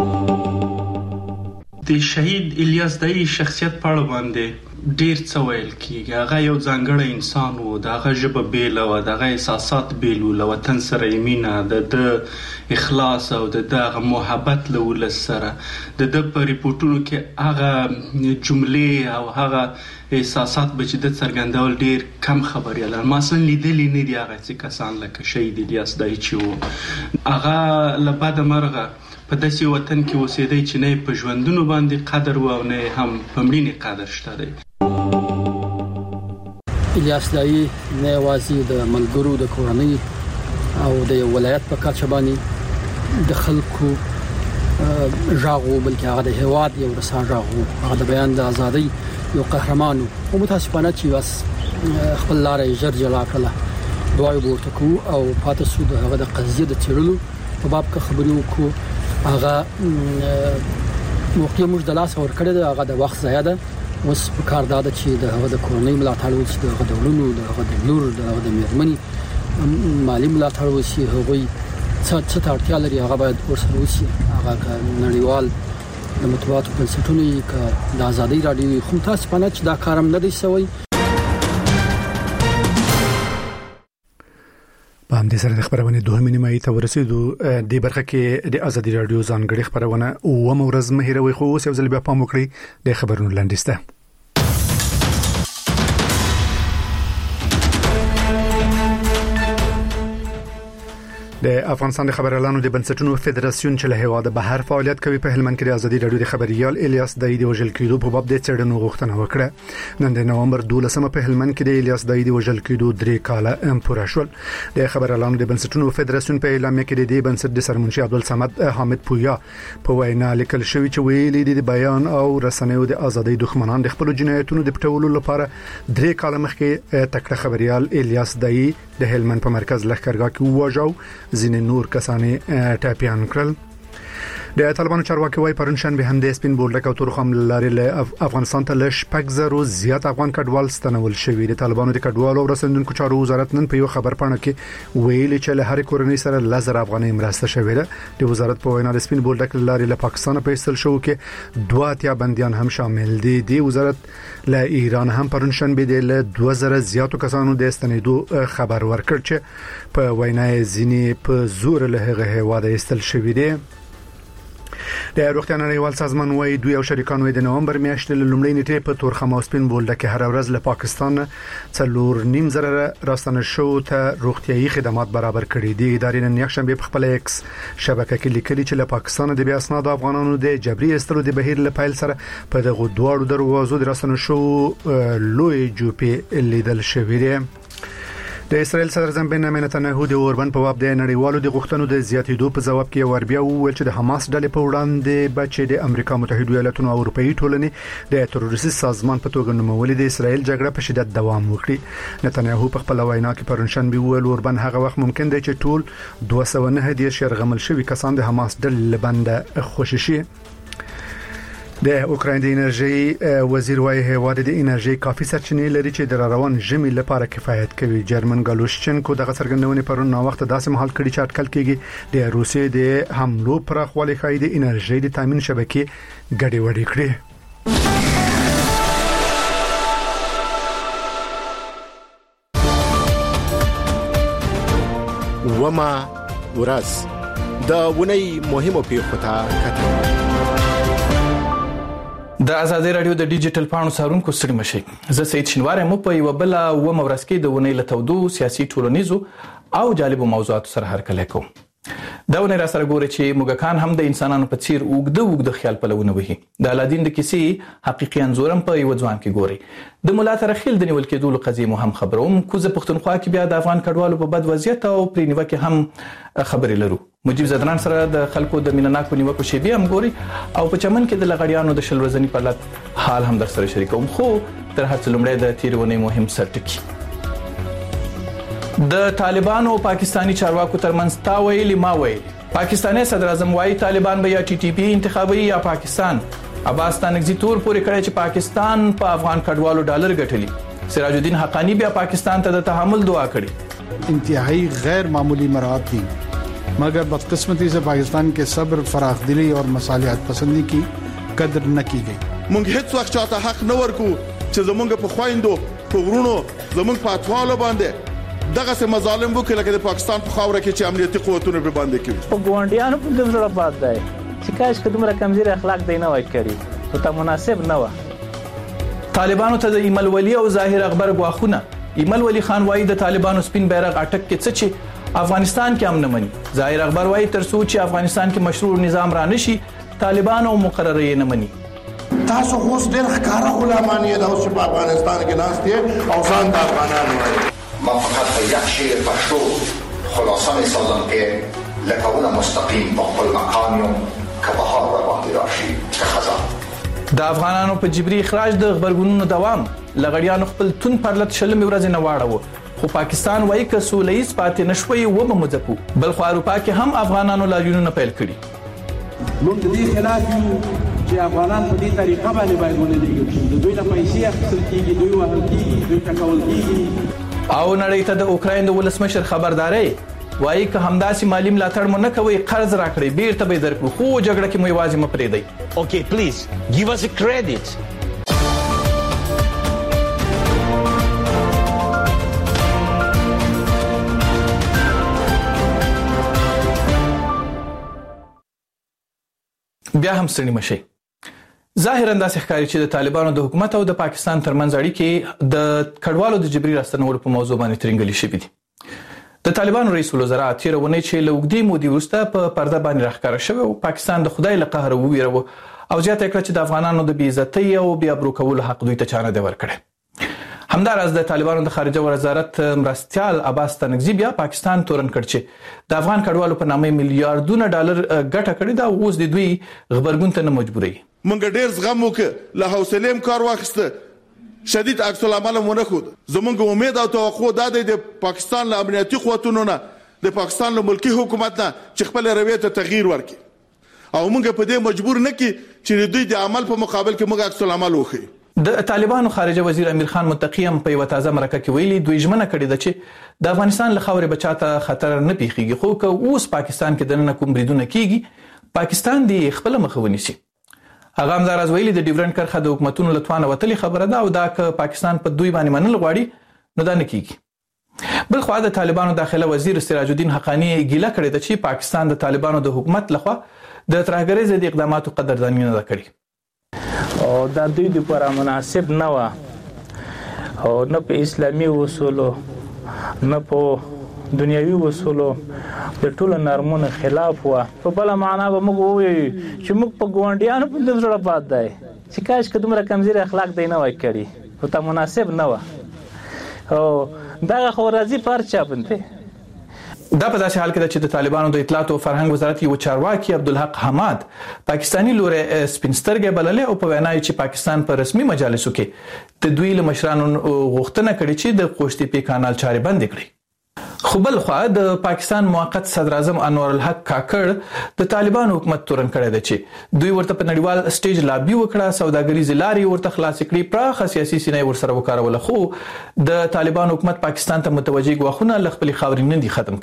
د شهید الیاس دایی شخصیت په اړه باندې ډیر څه ویل کیږي. هغه یو ځانګړی انسان و، دغه ژبه بیل و، دغه احساسات بیل و، له وطن سره مینه، د اخلاص او دغه محبت له ولس سره د په ریپورتونو کې هغه جملې او هغه احساسات به چې د څرګندول ډیر کم خبريالان ما اصلا لیدلې نه دي. هغه چې کسان لکه شهید الیاس دایی چې و هغه له بده مرغه په داسې وطن کې اوسېدی چې نه په ژوندونو باندې قدر و او نه هم په مړینې قدر شته دی.
الیاس دایی نه یوازې د ملګرو د کورنۍ او د ولایت په کچه باندې د خلکو ژغو، بلکې هغه د هیواد یو رسا ژغو، هغه د بیان د ازادۍ یو قهرمان او متاسفانه چې واس خپل لارې جر جلا کړله. دوی ورته کو او پاتې سود هغه د قضیه د چیرلو په باب کې خبرې وکړو. هغه موقع موږ د لاس ور کړی دی، هغه د وخت ضایع ده. اوس په کار دا ده چې د هغه د کورنۍ ملاتړ وشي، د هغه د ولونو، د هغه د لور، د هغه د میرمنې مالی ملاتړ وشي. هغوی څه اړتیا لري هغه باید ورسره وشي. هغه نړیوال د مطبوعاتو بنسټونه یې که د ازادۍ راډیو خو تاسو په نت دا کارم نه دی شوی.
په همدې سره د خبرونه دوه نیمه ته ورسېدو. د برخه کې د ازادي رادیو ځانګړي خبرونه او ورځ مهیروي خو اوس یو ځل بیا پام وکړئ د خبرونو لاندسته. د افغانستان د خبريالانو د بنسټونو فدراسیون چې له هیواده بهر فعالیت کوي په هلمند کې د ازادي رادیو د خبريال الیاس دای د وژل کېدو په باب د څېړنو غوښتنه وکړه. نن د نومبر 12 په هلمند کې د الیاس دای د وژل کېدو 3 کاله پوره شول. د خبريالانو د بنسټونو فدراسیون په اعلامیه کې د بنسټ د سرمنشي عبدالصمد حامد پویا په وینا لیکل شوی چې ویلي د بیان او رسنیو د ازادۍ دښمنان د خپل جنایتونو د پټولو لپاره 3 کاله مخکې تکړه خبريال الیاس دای د هلمند په مرکز لښکرګاه کې وژاو. ځینې نور کسانې ټاپیان کړل. د طالبانو چارواکي وايي پرون شنبه هم د سپین بولډک او تورخم لارې له افغانستان ته ل 0.0 زیات افغان کډوال ستنول شوی. د طالبانو د کډوالو رسندونکو چارو وزارت نن په یو خبر پاڼه کې ویلي چې له هر کورنۍ سره 1000 افغانۍ مرسته شوې ده. د وزارت په وینا د سپین بولډک لارې له پاکستان په ایستل شو کې 2 بنديان هم شامل دي. د وزارت له ایران هم پرون شنبه د 2000 زیاتو کسانو د استنیدو خبر ورکړ چې په وینا ځینی په زور له هغه هواده ایستل شوې دي. د روغتیا نړیوال سازمان وايي دوی او شریکانو د نومبر میاشتې لومړۍ نیټه په تورخم او سپین بولډک کې هر ورځ له پاکستان 4.5 راستنه شو ته روغتيایي خدمات برابر کړي دي. ادارې نن یکشنبه په خپل ایکس شبکه کې لیکلي چې له پاکستان د بیا اسناد افغانانو د جبري استلو د بهیر له پایل سره په دغه دوه دروازو د راستنه شو لوی جوپی لیدل شوی دی. د اسرائیل صدر اعظم بنیامین نتنیاهو د اوربن په باب د نړیوالو د غوښتنو د زیاتېدو په جواب کې وربیا وویل چې د حماس ډلې په وړاندې بچي د امریکا متحده ایالاتو او اروپאי ټولنې د تروریستي سازمان په توګه نومولې د اسرائیل جګړه په شدت دوام وکړي. نتنیاهو په خپل وینا کې پرون شنبه ویل اوربن هغه وخت ممکن دی چې ټول 209 شرغمل شوی کسان د حماس ډلې لبنده خوشي شي. د اوکراین د انرژي وزیر وايي هیواد د انرژي کافي سرچینې لري چې د روان ژمي لپاره کفایت کوي. جرمن ګالوشچنکو دغه څرګندونه پرون نو وخت داسې محل کړي چې اټکل کېږي د روسیې د حملو پراخوالی خای د انرژي د تامین شبکې ګډې وډې کړي.
وما ورځ د ونی مهمو پیښو ته کتل.
د ازادي رادیو د ډیجیټل پاڼو سارونکو ستړي مشي. زه سید شنوار مو په یو بل و مورسکې د ونی له تودو سیاسي ټولنیزو او جالبو موضوعاتو سره هرکلی کوم. دا ونی را سره ګوري چې موږکان هم د انسانانو په څیر اوږده خیال پلوونه وهي. د الادین د کیسې حقيقي انزورم په یو ځوان کې ګوري. د مولا ترخیل د نیول کېدو قضیه مو هم خبروم. کوزه پښتونخوا کې بیا د افغان کډوالو په بد وضعیت او پرینیوه کې هم خبرې لرو. مجيب زدران سره د خلکو د مینناکو نیوکو شی بیا هم ګوري او په چمن کې د لغړیانو د شل ورځنی پرلط حال هم در سره شریکوم. خو تر هڅه لومړی د تیرونې مهم سرټکی د طالبانو او پاکستانی چارواکو ترمنځ تا ویلي ما ویلي. پاکستانی صدر اعظم وايي طالبان به یا ټي ټي پی انتخابي یا پاکستان. عباس تانګزي تور پورې کړی چې پاکستان په افغان کډوالو ډالر ګټلي. سراج الدین حقانی بیا پاکستان ته د تحمل دعا کړې.
انتهایی غیر معمولی مراحل دي मगर बदकिस्मती से पाकिस्तान के सब्र फराखदिली और मसालियात पसंदी की कदर न की गई.
مونږ هیڅ وخت چاته حق نه ورکو چې زمونږ په خويندو په ورونو زمونږ په اطفالو باندې دغه څه مظالم وکړي لکه د پاکستان په خاوره کې چې امنیتي قوتونه به باندې کوي.
په ګوندیانو په دغه باد دی چې کاش کډمره کمزوري اخلاق دی نه وای کړی او ته مناسب نه و.
طالبانو ته د ایمل ولی او ظاهر اخبار غواخونه. ایمل ولی خان وايي د طالبانو سپین بیرغ اٹک کې څه چې افغانستان کې امن مني. ظاهر اخبار وايي تر څو چې افغانستان کې مشروع نظام را نشي طالبان او مقرره یې نه مني.
تاسو خو ډېر ښکارا غلامان یې د افغانستان کې ناست دي او ځان د افغانانو وایي.
ما فقط یک شعر پښتو خلاصه می‌سازم که لکونه مستقیم با خپل مقامیوم که بهار را باندې راشي که خزان.
د افغانانو په جبري اخراج د خبرګونونو دوام لغړیانو خپل تون پرلط شلمې ورځې نه واړو. خو پاکستان وایي که سوله‌ییز پاتې نشوي وبمځپو. بل خو اروپا کې هم افغانانو لاریونونه پیل کړي.
موږ د دې خلاف یو چې افغانان په دې طریقه باندې باید ونلېږل شي. د دوی نه پیسې اخیستل کېږي، دوی وهل کېږي، دوی ټکول کېږي.
او نړۍ ته د اوکراین د ولسمشر خبرداري وایي که همداسې مالي ملاتړ مو نه کوئ قرض راکړئ بیرته به یې درکړو، خو جګړه کې مو یوازې مه پرېږدئ.
Okay, please give us a credit.
بیا هم ستړي مشئ. ظاهرا داسې ښکاري چې د طالبانو د حکومت او د پاکستان ترمنځ اړیکې د کډوالو د جبري راستنولو په موضوع باندې ترنګلې شوې دي. د طالبانو رئیس الوزرا تیر ونې چې له اوږدې مودې وروسته په پرده باندې راښکاره شوی او پاکستان د خدای له قهره وویروه او زیاته کړه چې د افغانانو د بې عزتۍ او بې ابرو کولو حق دوی ته چا نه دی ورکړی. همداراز د طالبانو د خارجه وزارت مرستیال عباس ستانکزي بیا پاکستان تورن کړ چې د افغان کډوالو په نامه میلیارډونه ډالر ګټه کړې ده او اوس د دوی غبرګون ته نه مجبوروي.
مونږ ډېر زغم وکړ، له حوصلې کار واخیسته، شدید عکس العمل مونږ خو زمونږ امید او توقع دا دی د پاکستان له امنیتي قوتونو نه، د پاکستان له ملکی حکومت نه چې خپل رویه ته تغییر ورکړي او مونږ په دې مجبور نه کی چې دوی د عمل په مقابل کې مونږ عکس العمل وکړي. د طالبانو خارجه وزیر امیر خان متقی هم په یو تازه مرکه کې ویلي دوی ژمنه کړې ده چې د افغانستان له خاورې بچاته خطر نه پیښیږي، خو که اوس پاکستان کې دننه کوم بریدونه کیږي پاکستان دی خپل مخه ونیسي. هغه همداراز ویلي د ډیورنډ کرښه د حکومتونو له توانه وتلې خبره ده او دا که پاکستان په دوی باندې منل غواړي نو دا نه کیږي. بل خو د طالبانو داخله وزیر سراج الدین حقانی ګیله کړې ده چې پاکستان د طالبانو د حکومت لخوا د ترهګرۍ ضد اقداماتو قدرداني نه کړې
او دا دوی لپاره مناسب نه و او نه په اسلامي اصولو نه په دنیوي اصولو د ټولو نرمونو خلاف و. په بل معنا به موږ وایو چې موږ په ګوانډیانو په زړه باد دی چې کاش که دومره کمزوري اخلاق دی نه وای کړي، خو ته مناسب نه و او دا خو راځي پر چا باندې.
دا په داسې حال کې ده چې د طالبانو د اطلاعات او فرهنګ وزارت یو چارواکي عبدالحق حماد پاکستانی لوري سپینسترګې بللې او په وینا یې چې پاکستان په رسمي مجالسو کې د دوی له مشرانو غوښتنه کړې چې د قوشتېپې کانال چارې بندې کړي. خو بل خو د پاکستان موقت صدر اعظم انور الحق کاکړ د طالبانو حکومت تورن کړی دی چې دوی ورته په نړیوال سټیج لابي وکړه، سوداګریزې لارې ورته خلاص کړې، پراخه سیاسي سینه ورسره وکاروله، خو د طالبانو حکومت پاکستان ته متوجه ګواښونه له خپلې خاورې نه دي ختم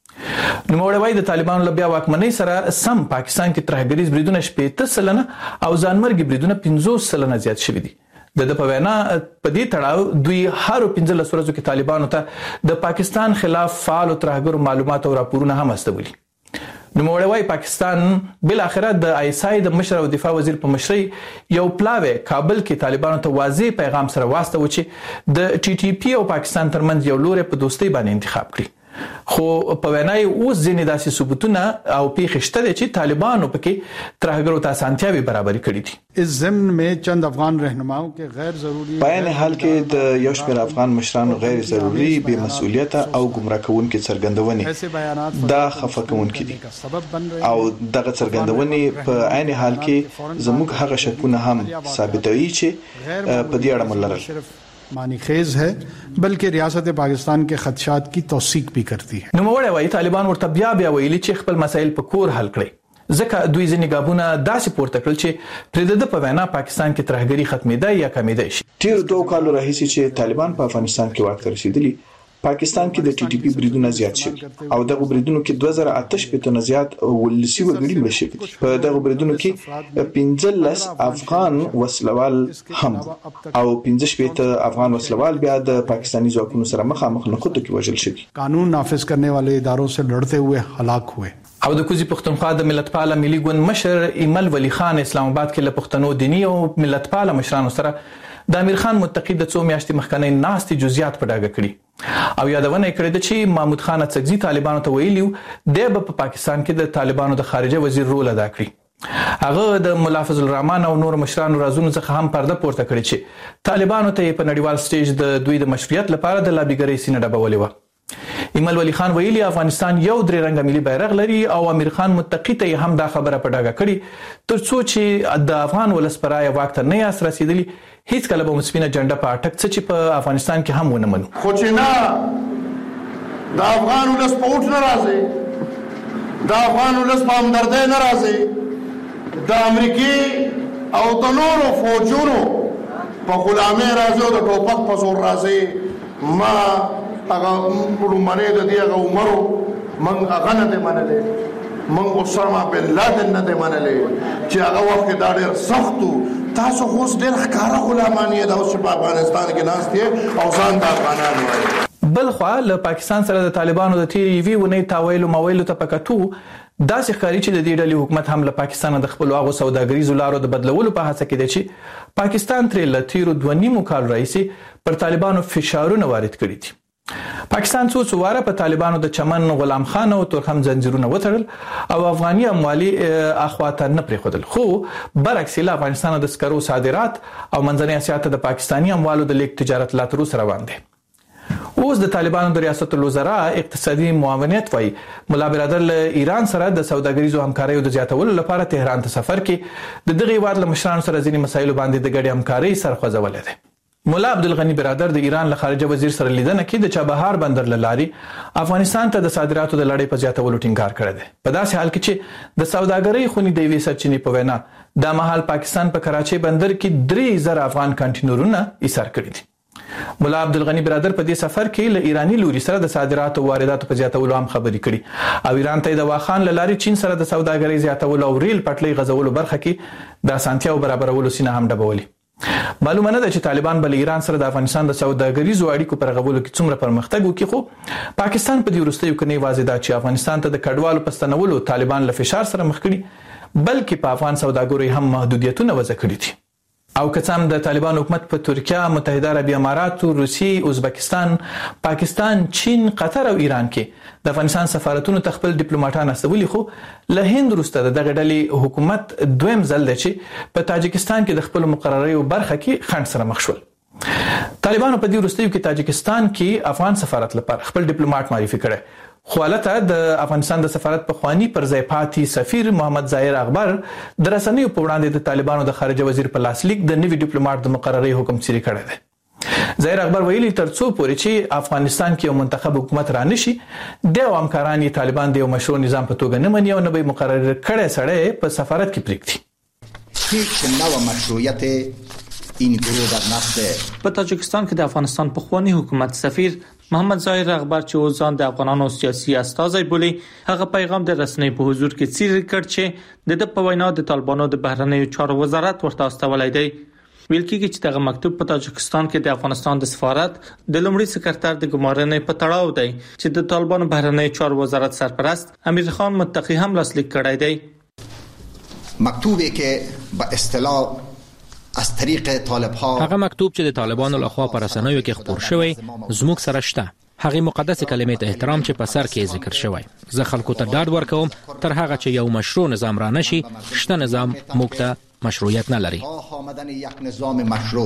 کړي. نوموړی وايي د طالبانو له بیا واکمنۍ سره سم پاکستان کې ترهګریز بریدونه 80% او ځانمرګي بریدونه 50% زیات شوي دي. د په وینا په دې تړاو دوی هر 15 ورځو کې طالبانو ته د پاکستان خلاف فعال او ترهګرو معلومات او راپورونه هم استولي. نوموړی وايي پاکستان بل اخره د آیسای د مشر او دفاع وزیر په مشرۍ یو پلاوی کابل کې طالبانو ته واضح پیغام سره واستو چې د ټي ټي پی او پاکستان ترمنځ یو لوري په دوستۍ باندې انتخاب کړي. خو په وینای اوس ځینې داسې ثبوتونه او پیښې شته چې طالبانو پکې ترهګرو ته اسانتیاوې برابرې کړې دي.
اس ضمن में चंद افغان रहनुमाओं के غیر ضروری
په عین حال کې د یو شمېر افغان مشرانو غیر ضروري بې مسؤلیت او گمراه کوونکې څرګندونې دا خفه کوونکې دي او دغه څرګندونې په عین حال کې زموږ هغه شکونه هم ثابتوي چې په دې اړه ملرل
معنی خیز ہے بلکہ ریاست پاکستان کے خدشات کی توثیق بھی کرتی ہے.
نوموړی وايي طالبان ورته بیا ویلي چې خپل مسایل په کور حل کړي، ځکه دوی ځینې ګابونه داسې پورته کړل چې پرې د په وینا پاکستان کې ترهګري ختمېدای یا کمېدای شي.
تیر 2 کالو راهیسې چې طالبان په افغانستان کې واک ته رسیدلي، پاکستان کې د ټي ټي پی بریدونه زیات شوي او دغه بریدونو کې 2008 نه زیات ولسی وګړي مړ شوي. په دغه بریدونو کې 15 افغان وسلوال هم او 15 افغان وسلوال بیا د پاکستانی ځواکونو سره مخامخ نخودو کې وژل شوي.
قانون نافذ کرنے والے اداروں سے لڑتے ہوئے ہلاک ہوئے.
او د کوزي پښتونخوا د ملتپال ملي ګوند مشر ایمل ولی خان اسلام آباد کې له پښتنو دینی او ملتپال مشرانو سره د امیر خان متقی د 2 میاشتې مخکنی ناستي جزئیات په ډاګه کړي او یادونه کړې ده چې محمود خان اڅکزي طالبانو ته ویلیو د پاکستان کې د طالبانو د خارجه وزیر رول ادا کړی. هغه د ملافظ الرحمن او نور مشرانو رازونو څخه هم پرده پورته کړی چې طالبانو ته په نړیوال سټیج د دوی د مشروعیت لپاره د لابیګری سینه ډبولې و. ایمل ولی خان ویلي افغانستان یو درې رنګه ملي بیرغ لري او امیر خان متقی ته هم دا خبره په ډاګه کړي ترڅو چې د افغان ولس پر رایه واک ته نه یاس رسیدلی هیڅ کله به مسپینه جنډه په اټک څه چې په افغانستان کې هم ونه منو.
خو چې نه د افغان ولس په اوټ نه راځي، د افغان ولس په همدردۍ نه راځي، د امریکای او د نورو فوجونو په غلامۍ راځي او د ټوپک په زور راځي. ما هغه رومانه د دې هغه عمرو من هغه نه دی منلې، من اسامه بن لادن نه دی منلې چې هغه وخت دا ډېر سختو. تاسو خو ډېر ښکاره غلامان یې د اوس په افغانستان کې ناست یې او ځان د افغانانو وایي.
بل خو له پاکستان سره د طالبانو د تیری وی ونی تاویلو مویلو ته پکاتو داسې ښکاري چې د دې ډلې حکومت هم له پاکستان د خپل هغو سوداګریزو لارو د بدلولو په هڅه کې دی چې پاکستان ترې له تیرو 2.5 کال راهیسې پر طالبانو فشارونه وارد کړي دي. پاکستان څو واره په طالبانو د چمن غلام خان او تورخم زنجیرونه وتړل او افغاني اموالي اخواته نه پریښودل، خو برعکس له افغانستان د سکرو صادرات او منځنۍ اسیا ته د پاکستاني اموالو د لیک تجارت لا تر اوسه روان دي. اوس د طالبانو د ریاست الوزرا اقتصادي معاونت وای مولا برادر له ایران سره د سوداګریزو همکاریو د زیاتولو لپاره تهران ته سفر کې د دغه هیواد له مشرانو سره ځینې مسایلو باندې د ګډې همکاري سرخوځولې ده. مولا عبدالغنی برادر د ایران له خارجه وزیر سره لیدنه کې د چابهار بندر لاري افغانستان ته د صادراتو د لړۍ په زیاتولو ټینګار کړی دی. په داسې حال کې چې د سوداګرۍ خونی د وی سرچینې په وینا د مهال پاکستان په کراچۍ بندر کې 3000 افغان کانټینرونه ایثار کړی دي. مولا عبدالغنی برادر په دې سفر کې له ایرانی لوري سره د صادراتو او وارداتو په زیاتولو هم خبرې کړي او ایران ته د واخان لاري چین سره د سوداګرۍ زیاتولو او ریل پټلۍ غځولو برخه کې د اسانتیاو برابرولو سینه هم ډبولي. معلومه نه ده چې طالبان بل ایران سره د افغانستان د سوداګریزو اړیکو پر غولو کې څومره پرمختګ وکړي، خو پاکستان په دې وروستیو کې نه واضح ده چې افغانستان ته د کډوالو پستنولو طالبان له فشار سره مخ کړي بلکې په افغان سوداګرۍ هم محدودیتونه وضع کړي دي. او کڅام د طالبان حکومت په ترکیه، متحده عربی امارات، روسیې، ازبکستان، پاکستان، چین، قطر او ایران کې د افغانستان سفارتونو تخپل ډیپلوماټان استولي، خو له هند وروسته دغه ډلې حکومت دویم ځل دی چې په تاجکستان کې د خپل مقرریو برخه کې خنډ سره مخ شول. طالبانو په دې وروستیو کې تاجکستان کې افغان سفارت لپاره خپل ډیپلوماټ معرفي کړی، خو البته د افغانستان د سفارت په خوانی پر ځای پاتې سفیر محمد ظاهر اکبر د رسنیو په وړاندې د طالبانو د خارجه وزیر په لاسلیک د نوي ډیپلوماټ د مقرري حکم صادر کړی دی. ظاهر اکبر ویلي ترڅو پورې چې افغانستان کې یو منتخب حکومت را نشي د همکاران طالبان د یو مشروع نظام په توګه نه مني او نه به مقرر کړي سړی په سفارت کې پریږدي.
هیڅ نوع مشروعیت این گروه در نفت
په تاجکستان کې د افغانستان په خوانی حکومت سفیر محمد ظاهر اکبر چې ځان د افغانانو سیاسي استازی بولي، هغه پیغام د رسنۍ په حضور کې څیړل کړ چې د په وینا د طالبانو د بهرنیو چارو وزارت ورته استولای دی. ویل کېږي چې دغه مکتوب په تاجکستان کې د افغانستان د سفارت د لومړي سکرټر د ګمارنې په تړاو دی چې د طالبانو بهرنیو چارو وزارت سرپرست امیر خان متقی هم لاسلیک کړی دی.
مکتوبی که به اصطلاح از طریق طالب‌ها
هغه مکتوب چې د طالبانو لخوا پر رسنیو کې خپور شوی زموږ سره شته، هغه مقدس کلمې ته احترام چې په سر کې ذکر شوی. زه خلکو ته ډاډ ورکوم تر هغه چې یو مشروع نظام را نشي، شته نظام موږ ته مشروعیت نه لري.
آمدن یک نظام مشروع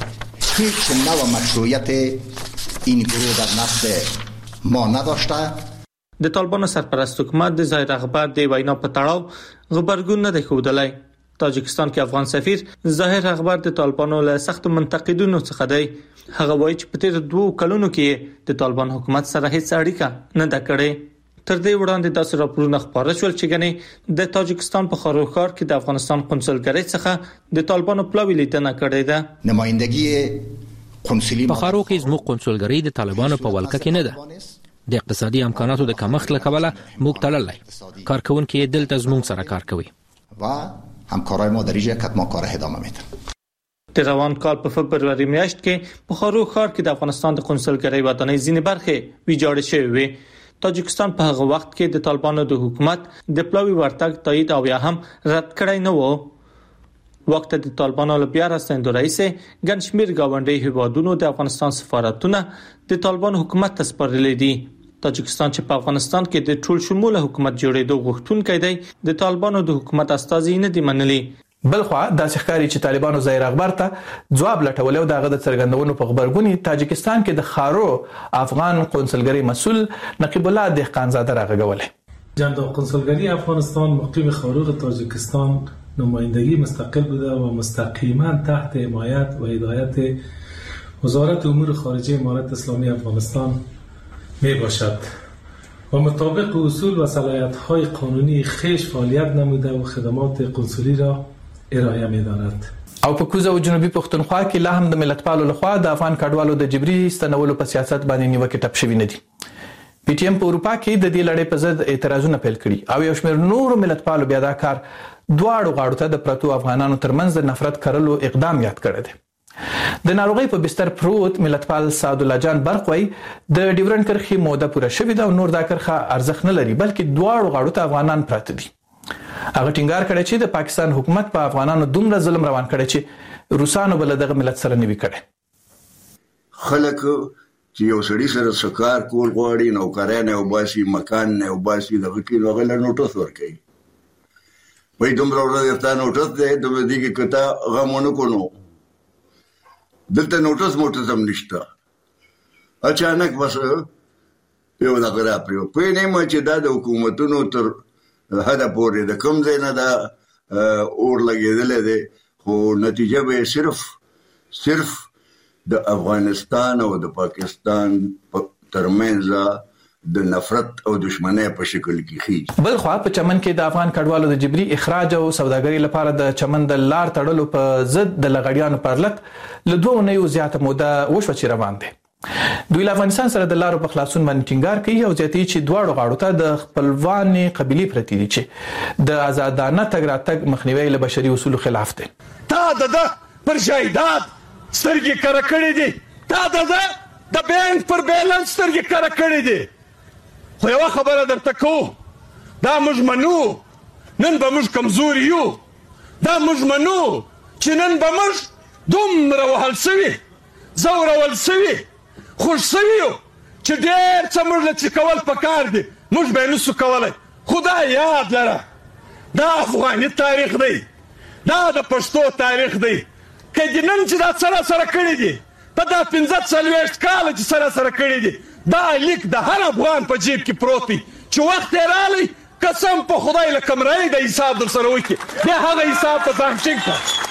هیچ نوع مشروعیت این گروه در نفت ما نداشته.
د طالبانو سرپرست حکومت د ظاهر اکبر د وینا په تړاو غبرګون نه دی ښودلی. تاجکستان کې افغان سفیر ظاهر اکبر د طالبانو له سخت منتقدینو څخه دی. هغه وایي چې په تیر 2 کلونو کې د طالبان حکومت سره هیڅ اړیکه نه ده کړې. تر دې وړاندې داسې راپورونه خپاره شول چې ګنې د تاجکستان په خاروکار کې د افغانستان قونسلګرۍ څخه د طالبانو پلاوی لیدنه کړې ده.
نمائندګي قونسلي
په خارو کې زموږ قونسلګرۍ د طالبانو په ولکه کې نه ده. د اقتصادي امکاناتو د کمښت له کبله موږ تړلای کارکونکو دلته زموږ سره کار کوي
و همکارای ما در اینجا کتما کار ادامه میدن.
د روان کال په فبرवरी میاشت کې په خارو ښار کې د افغانستان د قونسلګرۍ ودانۍ ځینې برخې ویجاړې شوې وې. تاجکستان په هغه وخت کې د طالبانو د حکومت د پلاوی ورتګ تایید او یا هم رد کړی نه و. وخت د طالبانو له بیا راستنېدو راځي ګڼ شمېر ګاونډي هیوادونو د افغانستان سفارتونه د طالبانو حکومت ته سپارلي دي. تاجکستان چې په افغانستان کې د ټول شموله حکومت جوړېدو غوښتونکی دی، د طالبانو د حکومت استازي نه دی منلي.
بلخوا د ښکاری چې طالبانو ظاهر اخبار ته جواب لټول او دغه د څرګندونو په خبرګونی تاجکستان کې د خارو افغان قونسلګری مسول نقیب الله دهقانزاده راغوله.
جنرال قونسلګری افغانستان مقیم خارو تاجکستان نمایندگی مستقل بوده و مستقیما تحت حمایت و هدایت وزارت امور خارجه امارت اسلامی افغانستان می باشد و مطابق اصول و صلاحیت‌های قانونی خویش فعالیت نموده و خدمات قنسولی را ارائه می‌دارد.
او په کوزه او جنوبي پښتونخوا کې لا هم د ملتپالو لخوا د افغان کډوالو د جبري ستنولو په سیاست باندې نیوکه ټپ شوی نه دي. پی ټی ایم په اروپا کې د دې لړۍ په ضد اعتراضونه پیل کړي او یو شمېر نور ملتپالو بیا دا کار دواړو غاړو ته د پرتو افغانانو ترمنځ د نفرت کرلو اقدام یاد کړی دی. د ناروغي په بستر پروت ملتپال سعد الله جان برقوي د ډیورنډ کرخي موده پوره شوې ده او نور دا کرخه ارزښت نه لري بلکې دواړو غاړو ته افغانان پراته دي. هغه ټینګار کړی چې د پاکستان حکومت په افغانانو دومره ظلم روان کړی چې روسانو بل دغه ملت سره نیوي کړي.
خلک چې یو سړی سره سکار کول غواړي نوکرانه او باسي مکان نه او باسي دغه کې نوغل نوټس ورکړي. وای دومره ورته تا نوټس دی دومره دي کې کته غمونه کونو دلته نوټس موټس هم نشته. اچانک بس یو دغه راپریو په نه ما چې د حکومتونو تر هدا پورې د کوم ځای نه دا اور لګېدل دي خو نتیجه به صرف د افغانستان او د پاکستان ترمنځ د نفرت او دښمنۍ په شکل کې خي.
بل خو په چمن کې د افغان کډوالو د جبري اخراج او سوداګرۍ لپاره د چمن د لار تړلو په ضد د لغړیانو پرلط له 2 نه زیاته موده وشو چې روان دي. دوی له افغانستان سره د لارو په خلاصون باندې ټینګار کوي او زیاتې چې دواړو غاړو ته د خپلوان قبيلي پرتی دي چې د آزادانه تګ راتګ مخنیوي له بشري اصولو خلاف دي.
تا د پر شهیدات سترګې کړه کړې دي تا د بانک پر بیلانس سترګې کړه کړې دي خو یو خبره درته کوو دا موږ منو نن به موږ کمزوري یو دا موږ منو چې نن به موږ دومره وهل سوي زورول سوي خوش سویو چې ډېر څه موږ له چې کول پکار دي موږ به نسو کولی خو دا یاد لره دا افغاني تاریخ دی دا د پښتو تاریخ دی که دې نن چې دا سره کړي دي په دا 45 کاله چې سره کړي دي دا لیک د هر افغان په جیب کې پروت دی چې وخت یې رالی قسم په خدای له کمرې د حساب در سره وکړي بیا هغه حساب په ځان ټینګ کړه.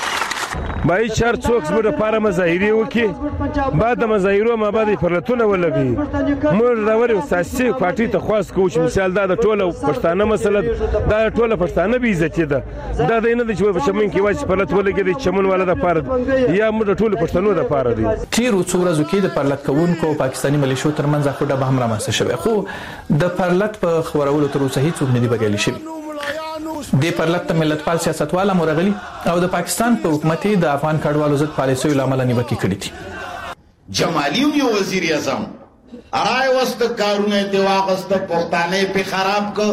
باید چار څوک زموږ لپاره مظاهرې وکړي بعد د مظاهرو ما بعد پرلتونه ولګوي موږ راوري سیاسي پارټي ته خواست کوو چې مثال دا د ټوله پښتانه مسله دا ټوله پښتانه بې عزتي ده دا دی نه چې په چمن کې وایي پرلت ولګي د چمن والا دپاره یا موږ د ټولو پښتنو دپاره دی.
تیرو څو ورځو کې د پرلت کوونکو پاکستاني ملیشو ترمنځ اخوډه به هم رامنځته شوی خو د پرلت په خبرولو تر اوسه هیڅوک نه دی بریالي شوي. د پرلت ملتپال سیاستواله مرغلي او د پاکستان په حکومت د افغان کډوالو ضد پالیسیو لامل نیوکه کړې دي.
جمالی یو وزیر اعظم ارای واست کارونه دی واغست پښتانه په خراب کو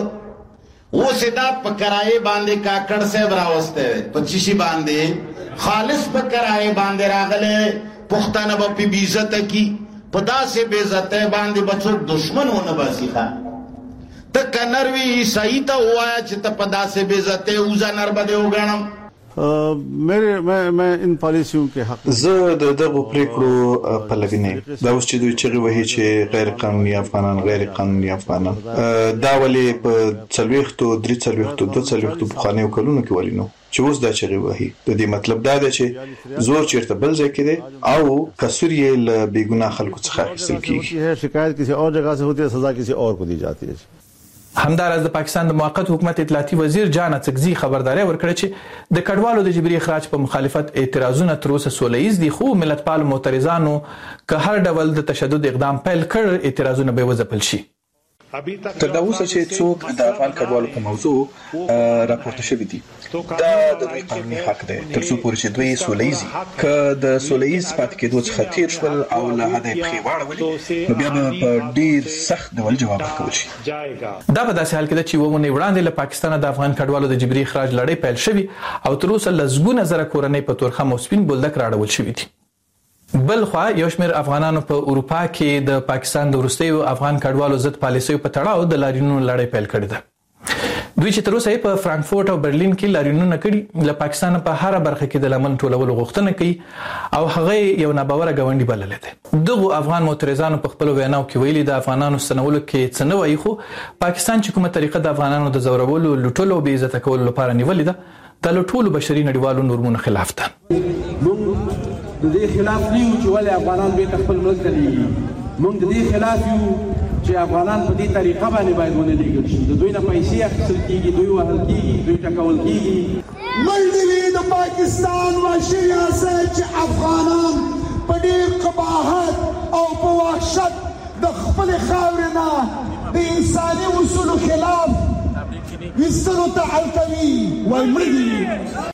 و سیدا په کرای باندې کاکړ صاحب راوسته په چشي باندې خالص په کرای باندې راغله پښتانه په بي عزت کی په داسې بے عزت باندې بچو دشمنونه باسي ښا ته کنروي عیسائی ته وایا چې ته پدا سے بے عزت اوزا نر بده وګڼم.
मैं इन पॉलिसियों के حق
زه دغه پریکړو پلوی نه دا اوس چې دوی چغې وهي چې غیر قانوني افغانان غیر قانوني افغانان دا ولې په 40 په خانه کلونو کې ولینو چې اوس دا چغې وهي د دې مطلب دا دی چې زور چیرته بل ځای کې دی او قصور یې له بیګناه خلکو څخه اخیستل کیږي.
شکایت کسی اور جگہ سے ہوتی ہے سزا کسی اور کو دی جاتی ہے.
همدارس د پاکستان د موقت حکومت اطلاعاتي وزیر جان اڅکزي خبرداري ورکړه چې د کډوالو د جبري اخراج په مخالفت اعتراضونه تر اوسه سولهیز دي خو ملتپال معترضانو که هر ډول د تشدد اقدام پیل کړ اعتراضونه به وځپل شي.
تر دا اوسه چې څوک د افغان کډوالو په موضوع راپورته شوی دي دا د دوی قانوني حق دی تر څو پورې چې دوی سولهیز که د سولهیز پاتې کېدو څخه تیر شول او له هدف پخې واړولې نو بیا به په ډیر سخت ډول جواب ورکول شي.
دا په داسې حال کې ده چې وونه وړاندې له پاکستان د افغان کډوالو د جبري اخراج لړۍ پیل شوی او تر اوسه لزګونه زره کورنۍ په تورخم او سپین بولدک راړول شوی دي. بل خو یو شمېر افغانانو په اروپا کې د پاکستان د وروستیو افغان کډوالو ضد پالیسیو په تړاو د لاریونونو لړۍ پیل کړې ده. دوی چې تر اوسه په فرانکفورت او برلین کې لاریونونه کړي له پاکستان په هر برخه کې د لمن ټولولو غوښتنه کوي او هغه یو ناباوره غونډي بللې ده. دغه افغان معترضانو په خپل ویناو کې ویلي د افغانانو ستنولو کې څه نه وایي، خو پاکستان چې کومه طریقه د افغانانو د زورولو لټولو او بې عزت کولو لپاره نیولې ده د ټولو بشري نړیوالو نورمونو خلاف ده.
د دې خلاف نه یو چې ولې افغانان به خپل ملک ته لیږي، موږ د دې خلاف یو چې افغانان په دې طریقه باندې باید ونه لیږل شي. د دوی نه پیسې اخیستل کېږي، دوی وهل کېږي، دوی ټکول کېږي.
مړ دې د پاکستان وحشي ریاست چې افغانان په ډېر قباحت او په وحشت د خپلې خاورې نه د انساني اصولو خلاف ویستلو ته حل کوي. وایي مړ دې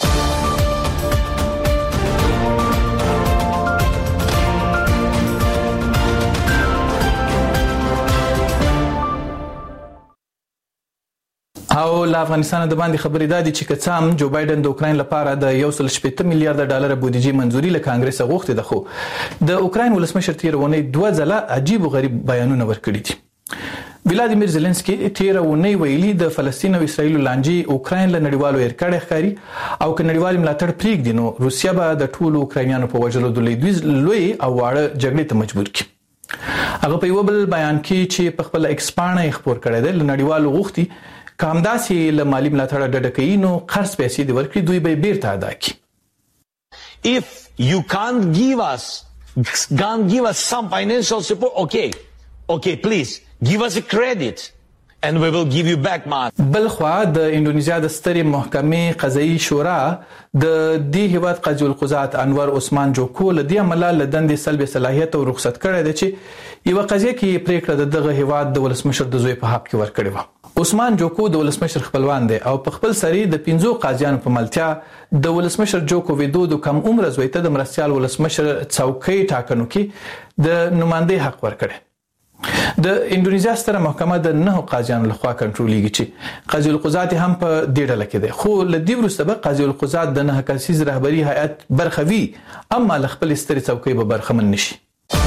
او له افغانستان د باندې خبرې دادي چې کڅام جو بایدن د اوکراین لپاره د 1.8 میلیارډ ډالر بودیجې منځوري له کانګرس غوښتي ده، خو د اوکراین ولسمشر تیرونه 2 ځله عجیب او غریب بیانونه ورکړي دي. ولادیمیر زيلنسکي تیرونه ویلي د فلسطین او اسرایل لانجې اوکراین له نړیوالو ارکړې ښکاری او ک نړیوال ملاتړ پریږدي نو روسیا به د ټولو اوکراینانو په وجلو د لوی او واړه جګړې ته مجبور کړي. هغه په یو بل بیان کې چې په خپل ایکسپانه خبر کړی دی له نړیوالو غوښتي کامداسي له مالی ملاتړ ډډه کوي نو قرض پیسې دی ورکړي دوی به بیرته ادا کړي.
If you can't give us some financial support, okay, please give us a credit and we will give you back money.
بلخوا د انډونیزیا د سترې محکمې قضایي شورا د دې هیواد قاضي القضات انور عثمان جوکو له دې عمله له دندې سلب صلاحیت او رخصت کړی دی چې یو قضیه کې پریکړه دغه هیواد د ولسمشر د زوی په حق کې ورکړی و. عثمان جوکو د ولسمشر خپلوان دی او په خپل سری د 15 قاضیانو په ملتیا د ولسمشر جوکو ویدودو کم عمر زوی ته د مرستيال ولسمشر څوکۍ ټاکنو کې د نمائندې حق ورکړي. د انډونیزیا ستره محکمه د 9 قاضیانو لخوا کنټرولېږي چې قاضي القضات هم په دې ډله کې دی، خو ل دې وروسته به قاضي القضات د 9 کسیز رهبری هیئت برخوي اما ل خپل سترې څوکۍ به برخمن نشي.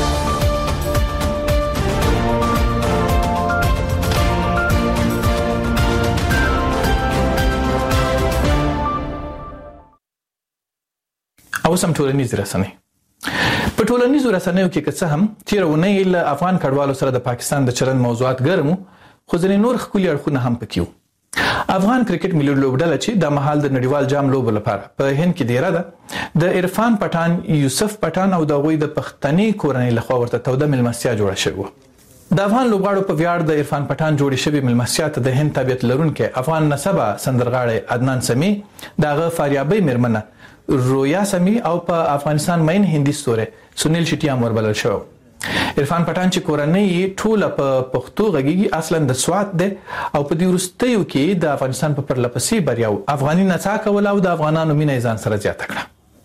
او سم ټولنیز رسنۍ په ټولنیزو رسنیو کې که څه هم تیرونه له افغان کډوالو سره د پاکستان د چلن موضوعات ګرمو خو ځینې نور خولي اړخونه هم پکې وو. افغان کرکټ ملي لوبډله چې د محل د نړیوال جام لوب لپاره په هند کې دیره ده د عرفان پټان یوسف پټان او د غوي د پښتني کورنۍ لخوا ورته توده ملمستیا جوړه شوه. د افغان لوبغاړو په ویاړ د عرفان پټان جوړې شوی ملمستیا ته د هند تابعیت لرونکو افغان نسبه سندرغاړي عدنان سمي دغه فاریابي مرمنه رویا سمي او په افغانستان مین هندي ستوره سنیل شټیا موربلل شو. عرفان پټان چې کورنۍ ټوله په پښتو غږیږي اصلا د سوات ده او په دې ورستیو کې د افغانستان په پرلپسې بریاو افغاني نڅا کول او د افغانانو مینه ځان سره زیاته کړه.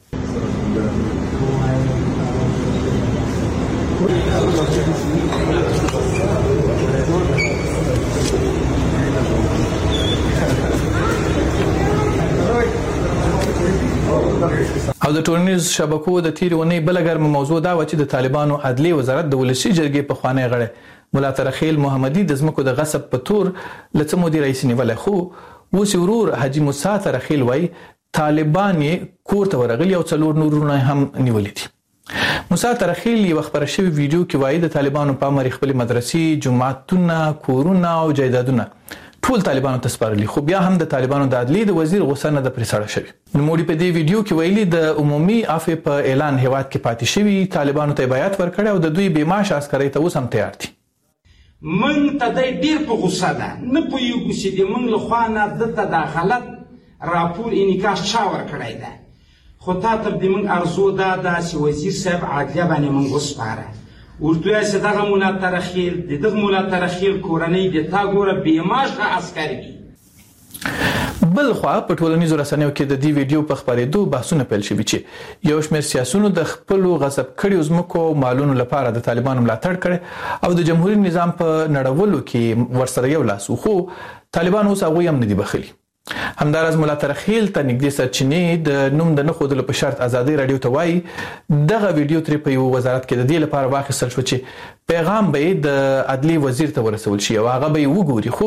او د ټولنیز شبکو د تیرونې بل ګرمه موضوع دا و چې د طالبانو عدلي وزارت د ولسی جرګې په خوانې غړي مولا ترخیل محمدي د زمکو د غصب په تور لته مدیر رئیس نیول خو اوس ورور حاجی موسی ترخیل وای طالبان کور ته ورغلي او څلور نورونه هم نیولې دي. موسی ترخیل یو خبر شوی ویډیو کې وای د طالبانو په امر خپل مدرسې جمعتونه کورونه او جایدادونه ټول طالبانو ته سپارلي خو بیا هم د طالبانو د عدلي د وزیر غسنه د پریساړه شوی. نو موږ په دې ویډیو کې ویلي د عمومي عفو په اعلان هواد کې پاتې شوی طالبانو ته بیعت ورکړ او د دوی بیماش عسکري ته اوس هم تیار دي.
من ته د ډیر په غوسه ده نه پوهیږو چې د من له خوا نه د تداخلت راپور انعکاس چا ورکړی ده خو تا ته د من ارزو دا ده چې وزیر صاحب عدلیه باندې من وسپاره ورته چې دغه مولا ترخیل دغه مولا ترخیل کورنۍ د تا ګوره بیماشه عسکري دي.
بل خو په ټولنیزو رسنیو کې د دې ویډیو په خبرېدو بحثونه پیل شوي چې یو شمېر سیاسيونو د خپل غصب کړي زمکو مالونو لپاره د طالبانو ملاتړ کړي او د جمهوریت نظام په نړولو کې ورسره یو لاس خو طالبان اوس هغه هم نه دي بخلي. همدارز مولا ترخیل ته نږدې سرچینې د نوم د نه خودلو په شرط ازادي رادیو ته وایي دغه ویډیو تر په یو وزارت کې د دې لپاره واخیستل شو چې پیغام به د عدلی وزیر ته ورسول شي او هغه به وګوري خو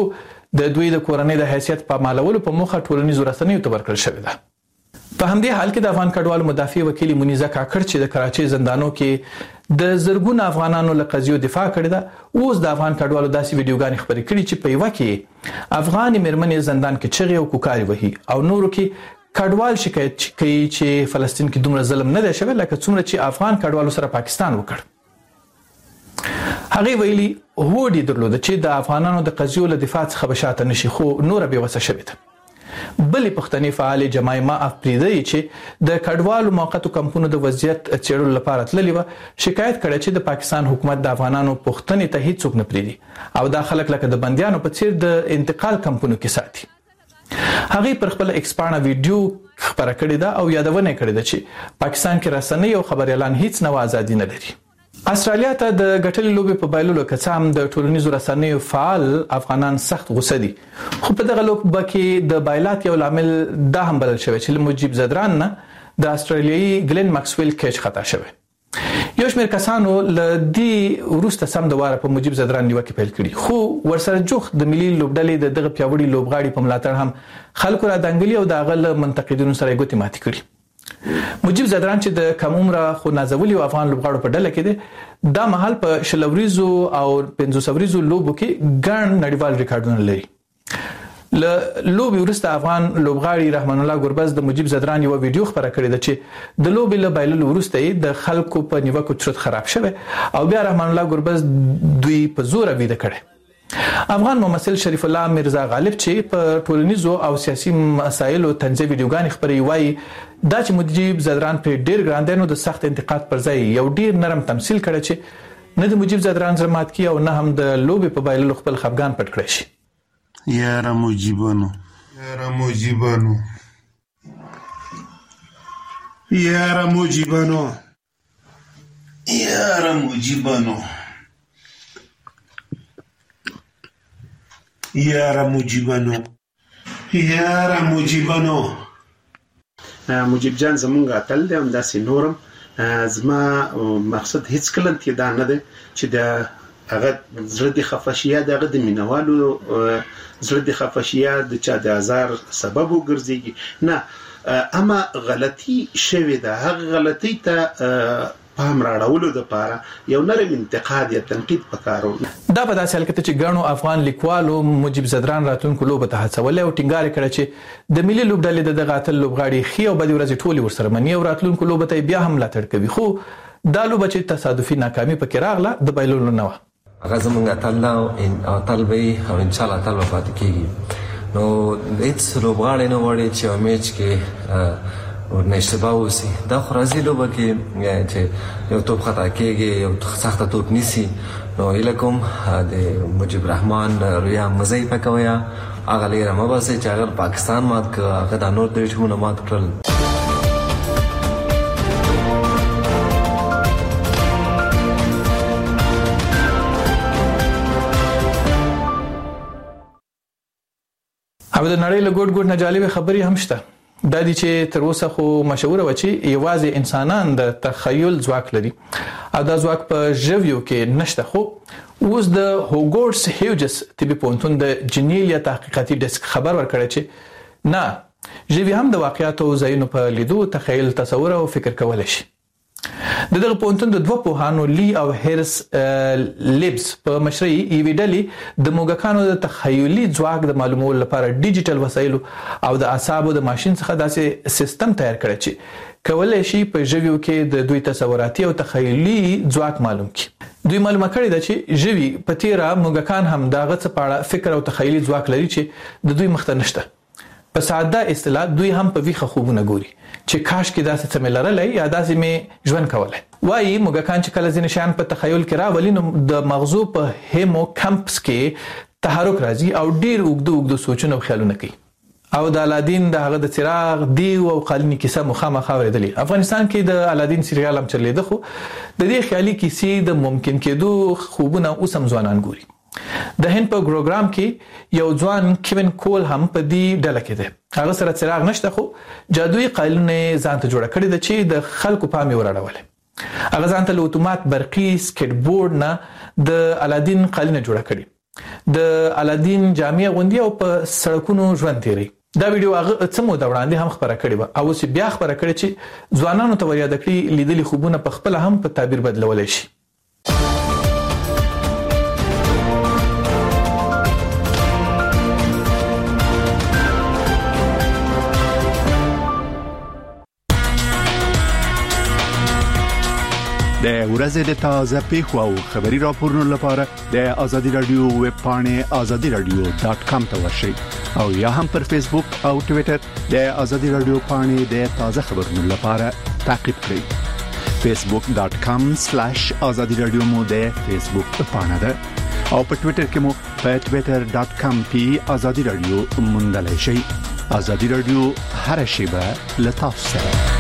د دوی د کورنۍ د حیثیت په مالولو په موخه ټولنیزو رسنیو ته ورکړل شوې ده. په همدې حال کې د افغان کډوالو مدافع وکیل منیزه کاکړ چې د کراچۍ زندانو کې د زرګونو افغانانو له قضیو دفاع کړې ده، اوس د افغان کډوالو داسې ویډیوګانې خپرې کړي چې په یوه کې افغان میرمنې زندان کې چغې او کوکارې وهي او نورو کې کډوال شکایت کوي چې فلسطین کې دومره ظلم نه دی شوی لکه څومره چې افغان کډوالو سره پاکستان وکړ. هغه ویلي هوډ درلود چې د افغانانو د قضیو له دفاع څخه بشاته نشي، خو نور به وسه شوی ده. بلې پښتني فعال جمایما افریدی چې د کډوالو موقتو کمپونو د وضعیت چیرولو لپاره تللی و شکایت کړی چې د پاکستان حکومت د افغانانو پښتنې ته هیڅ څوک نه پریږدي او دا خلک لکه د بندیانو په څیر د انتقال کمپونو کې ساتي. هغه پر خپل ایکسپانا ویډیو خبره کړې ده او یادونه کړې ده چې پاکستان کې رسنۍ او خبر اعلان هیڅ نوې ازادي نه لري. استرالیا ته د ګټلې لوبې په بایللو کې څام د ټولنیزو رسنیو فعال افغانان سخت غوسه دي، خو په دغه لوبه کې د بایلات یو عامل دا هم بلل شوی چې مجيب زدران نه د استرالیایي ګلن ماکسویل کېچ خطا شوی. یو شمېر کسانو له دې وروسته سم د واره په مجيب زدران نیوکه پیل کړي، خو ورسره جوخ د ملي لوبډلې د دغه پیاوړي لوبغاړي په ملاتړ هم خلکو را دنګلي او د غل منتقدینو سره ګوتې ماتې کړي. مجيب زدران چې د کم عمره خو نازولي افغان لوبغاړو په ډله کې دي، دا مهال په شلوريزو او 500 لوبو کې ګڼ نړیوال ریکارډونه لري. له لوبي وروسته افغان لوبغاړي رحمان الله ګربز د مجيب زدران یو ویډیو خبره کړې ده چې د لوبي له بایللو وروسته د خلکو په نیوکو چرت خراب شوه او بیا رحمان الله ګربز دوی په زور ویده کړي. افغان ممثل شریف الله مرزا غالب چې په ټولنیزو او سیاسي مسایلو طنزي ویډیوګانې خبري وایي دا چې مجيب زدران په ډیر ګراندینو د سخت انتقاد پر ځای یو ډیر نرم تمثيل کړی چې نه د مجيب زدران زرمات کی او نه هم د لوبي په بایللو خپل خفګان پټ کړی شي.
یاره مجيبانو یاره مجيبانو یاره مجيبانو یاره مجيبانو یاره مجيبانو یاره مجيبانو
مجيب جان زمونږ اتل دی هم داسې نورم. زما مقصد هیڅ کله دا نه دی چې د هغه زړه د خفشیا دغه د مینوالو زړه د خفشیا د چا د ازار سبب وګرځي نه، اما غلطي شوی ده. هغه غلطي ته پام راړولو لپاره یو نرم انتقاد یا تنقید پکارو.
دا په داسې حال کې چې ګڼو افغان لیکوالو مجيب زدران راتلونکو لوبه ته هڅولې او ټینګار کړی چې د ملي لوبډلې د دغه اتل لوبغاړي خي او بدی ورځې ټولي ورسره مني او راتلونکو لوبه ته بیا هم ملاتړ کوي، خو دا لوبه چې تصادفي ناکامي پکې راغله د بایللو نه و.
هغه زمونږ اتل او اتل به او ان شاء الله اتل به پاتې کیږي. نو هیڅ لوبغاړی نه وړي چې میچ کې ورنه اشتباه وسی. دا خو راځي لوبه کې چې یو توپ خطا کېږي، یو سخته توپ نیسی، نو الکم د مجيب رحمان رویا مزه پکویا هغه لري مباسه چې اگر پاکستان مات ک هغه د نور د ټیمونو مات کړل. او د نړۍ له ګډ ګډ نه جالب خبري هم شته. دا دي چې تر اوسه خو مشهور و چې یوازې انسانان د تخیل ځواک لري او دا ځواک په ژویو کې نشته، خو اوس د هوګورس هیوجس طبي پونتون د جنیلیا تحقیقاتي ډیسک خبر ورکړی چې نه ژوی هم د واقعیاتو ځایونو په لیدو تخیل تصور او فکر کولای شي. دغه پونتون د دوه پوهانو لی او هرس لیبس په مشرۍ ایوي ډلې د موګکانو د تخیلي ځواک د معلومولو لپاره ډیجیټل وسایل او د اعصابو د ماشين څخه داسې سیستم تیار کړی چې کولای شي په ژویو کې د دوی تصوراتي او تخیلي ځواک معلوم کړي. دوی معلومه کړی ده چې ژوی په تیرا موګکان هم دغه څه په فکر او تخیلي ځواک لري چې د دوی مخته نشته. په ساده اصطلاح دوی هم په ویخه خوبونه ګوري چې کاش کې داسې څه ملرلای یا داسې می ژوند کولای. وایي موګکان چې کله ځینې شیان په تخیل کې راولي نو د مغزو په هیمو کمپس کې تحرک راځي او ډیر اوږد سوچونه او خیالونه کوي. او د الادین د هغه د چراغ دیو او قالینی کیسه مخامخ اوریدلې. افغانستان کې د الادین سریال هم چلیده، خو د دې خیالي کیسې د ممکن کېدو خوبونه اوس هم ځوانان ګوري. د هند په ګروګرام کې یو ځوان کیوین کول هم په دې ډله کې دی. هغه سره چراغ نشته، خو جادویي قالونه ځان ته جوړ کړی دی چې د خلکو پام یې وراړول. هغه ځان ته له اتومات برقي سکیټ بورډ نه د الادین قالینه جوړ کړی.
د الادین جامع غوندي او په سړکونو ژوند تیری. دا ویډیو هغه څه مو د وړاندې هم خبره کړې و او چې بیا خبره کړې چې ځوانانو ته وریا د کړی لیدلي خوبونه په خپل هم په تعبیر بدلولای شي.
د ورځې د تازه پیښو او خبري راپورونو لپاره د ازادي رادیو ویب پاڼې azadiaradio.com ته ورشئ او یا هم پر فیسبوک او ټوئیټر د ازادي رادیو پاڼې د تازه خبرونو لپاره تعقیب کړئ. facebook.com/azadi radio مو د فیسبوک پاڼه ده او په ټوئیټر کې مو په twitter.com/azadi radio موندلای شئ. ازادي رادیو هر شیبه له تاسو سره.